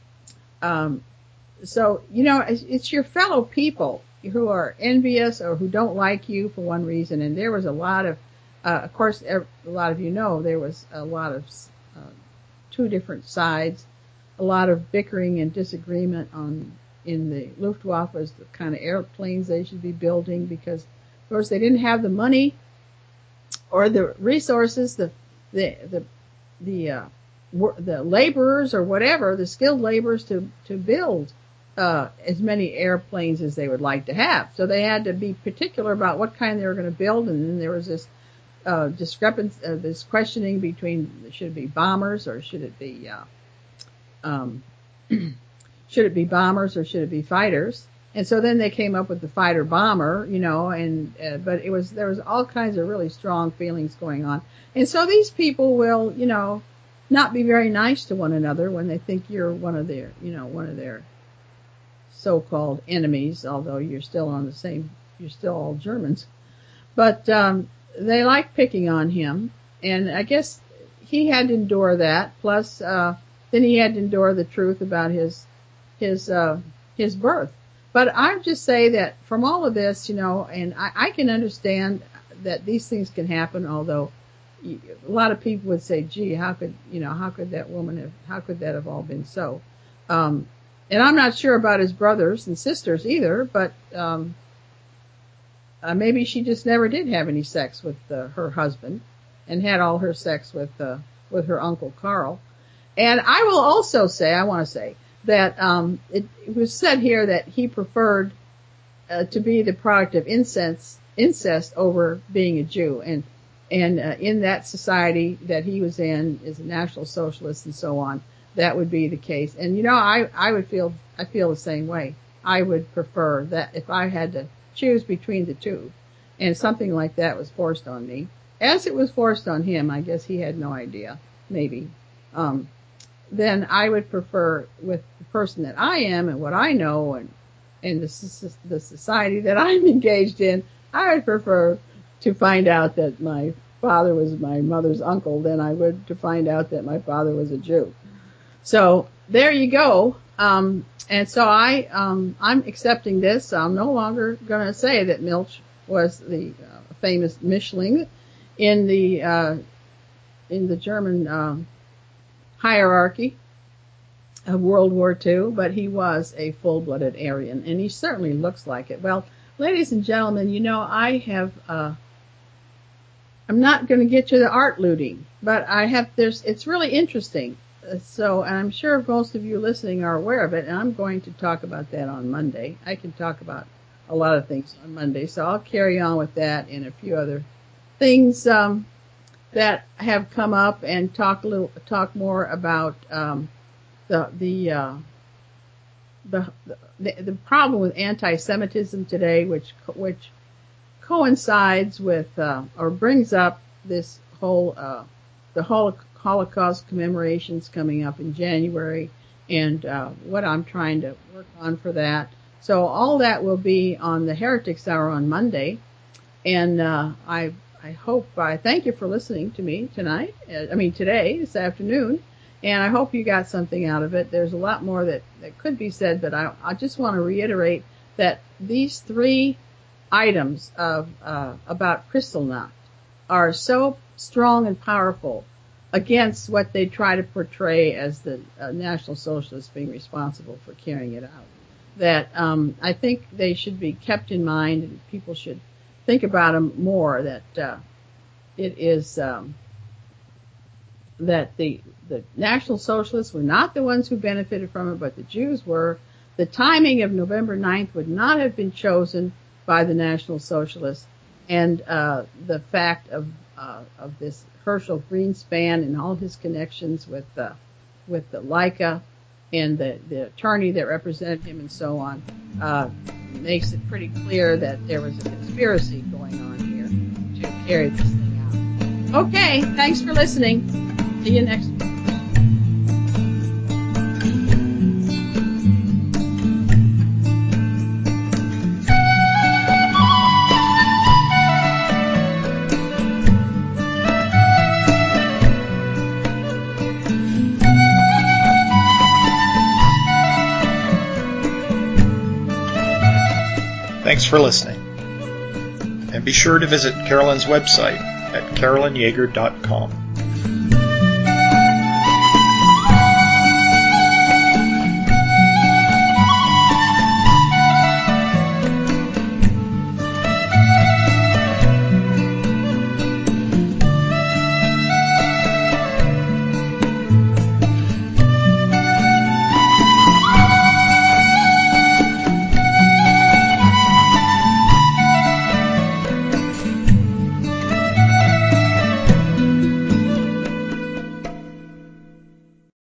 So, it's your fellow people who are envious or who don't like you for one reason. And there was a lot of course, a lot of there was a lot of two different sides, a lot of bickering and disagreement in the Luftwaffe as the kind of airplanes they should be building, because, of course, they didn't have the money or the resources, the the laborers or whatever, the skilled laborers to build as many airplanes as they would like to have. So they had to be particular about what kind they were going to build, and then there was this discrepancy, this questioning between should it be bombers or should it be should it be bombers or should it be fighters? And so then they came up with the fighter bomber, and but there was all kinds of really strong feelings going on. And so these people will, not be very nice to one another when they think you're one of their so-called enemies, although you're still all Germans. But they like picking on him, and I guess he had to endure that. Plus, then he had to endure the truth about his birth. But I just say that from all of this, and I can understand that these things can happen, although a lot of people would say, gee, how could that have all been so? And I'm not sure about his brothers and sisters either, but maybe she just never did have any sex with her husband and had all her sex with her Uncle Carl. And I want to say that it was said here that he preferred to be the product of incest over being a Jew, and in that society that he was in, as a National Socialist and so on, that would be the case. And I feel the same way. I would prefer that if I had to choose between the two, and something like that was forced on me, as it was forced on him. I guess he had no idea, maybe. Then I would prefer, with the person that I am and what I know and the society that I'm engaged in, I would prefer to find out that my father was my mother's uncle than I would to find out that my father was a Jew. So there you go. And so I'm accepting this. I'm no longer going to say that Milch was the famous Mischling in the German hierarchy of World War II, but he was a full-blooded Aryan, and he certainly looks like it. Well, ladies and gentlemen, I'm not going to get to the art looting, but it's really interesting. So, and I'm sure most of you listening are aware of it, and I'm going to talk about that on Monday. I can talk about a lot of things on Monday, so I'll carry on with that and a few other things that have come up, and talk more about the problem with anti-Semitism today, which coincides with or brings up this whole the Holocaust commemorations coming up in January, and what I'm trying to work on for that. So all that will be on the Heretics Hour on Monday, and I thank you for listening to me today, this afternoon, and I hope you got something out of it. There's a lot more that could be said, but I just want to reiterate that these three items about Kristallnacht are so strong and powerful against what they try to portray as the National Socialists being responsible for carrying it out, that I think they should be kept in mind, and people should think about them more, that it is that the National Socialists were not the ones who benefited from it, but the Jews were. The timing of November 9th would not have been chosen by the National Socialists, and the fact of this Herschel Greenspan and all his connections with the Leica and the attorney that represented him and so on makes it pretty clear that there was a conspiracy going on here to carry this thing out. Okay, thanks for listening. See you next week. Thanks for listening. And be sure to visit Carolyn's website at carolynyager.com.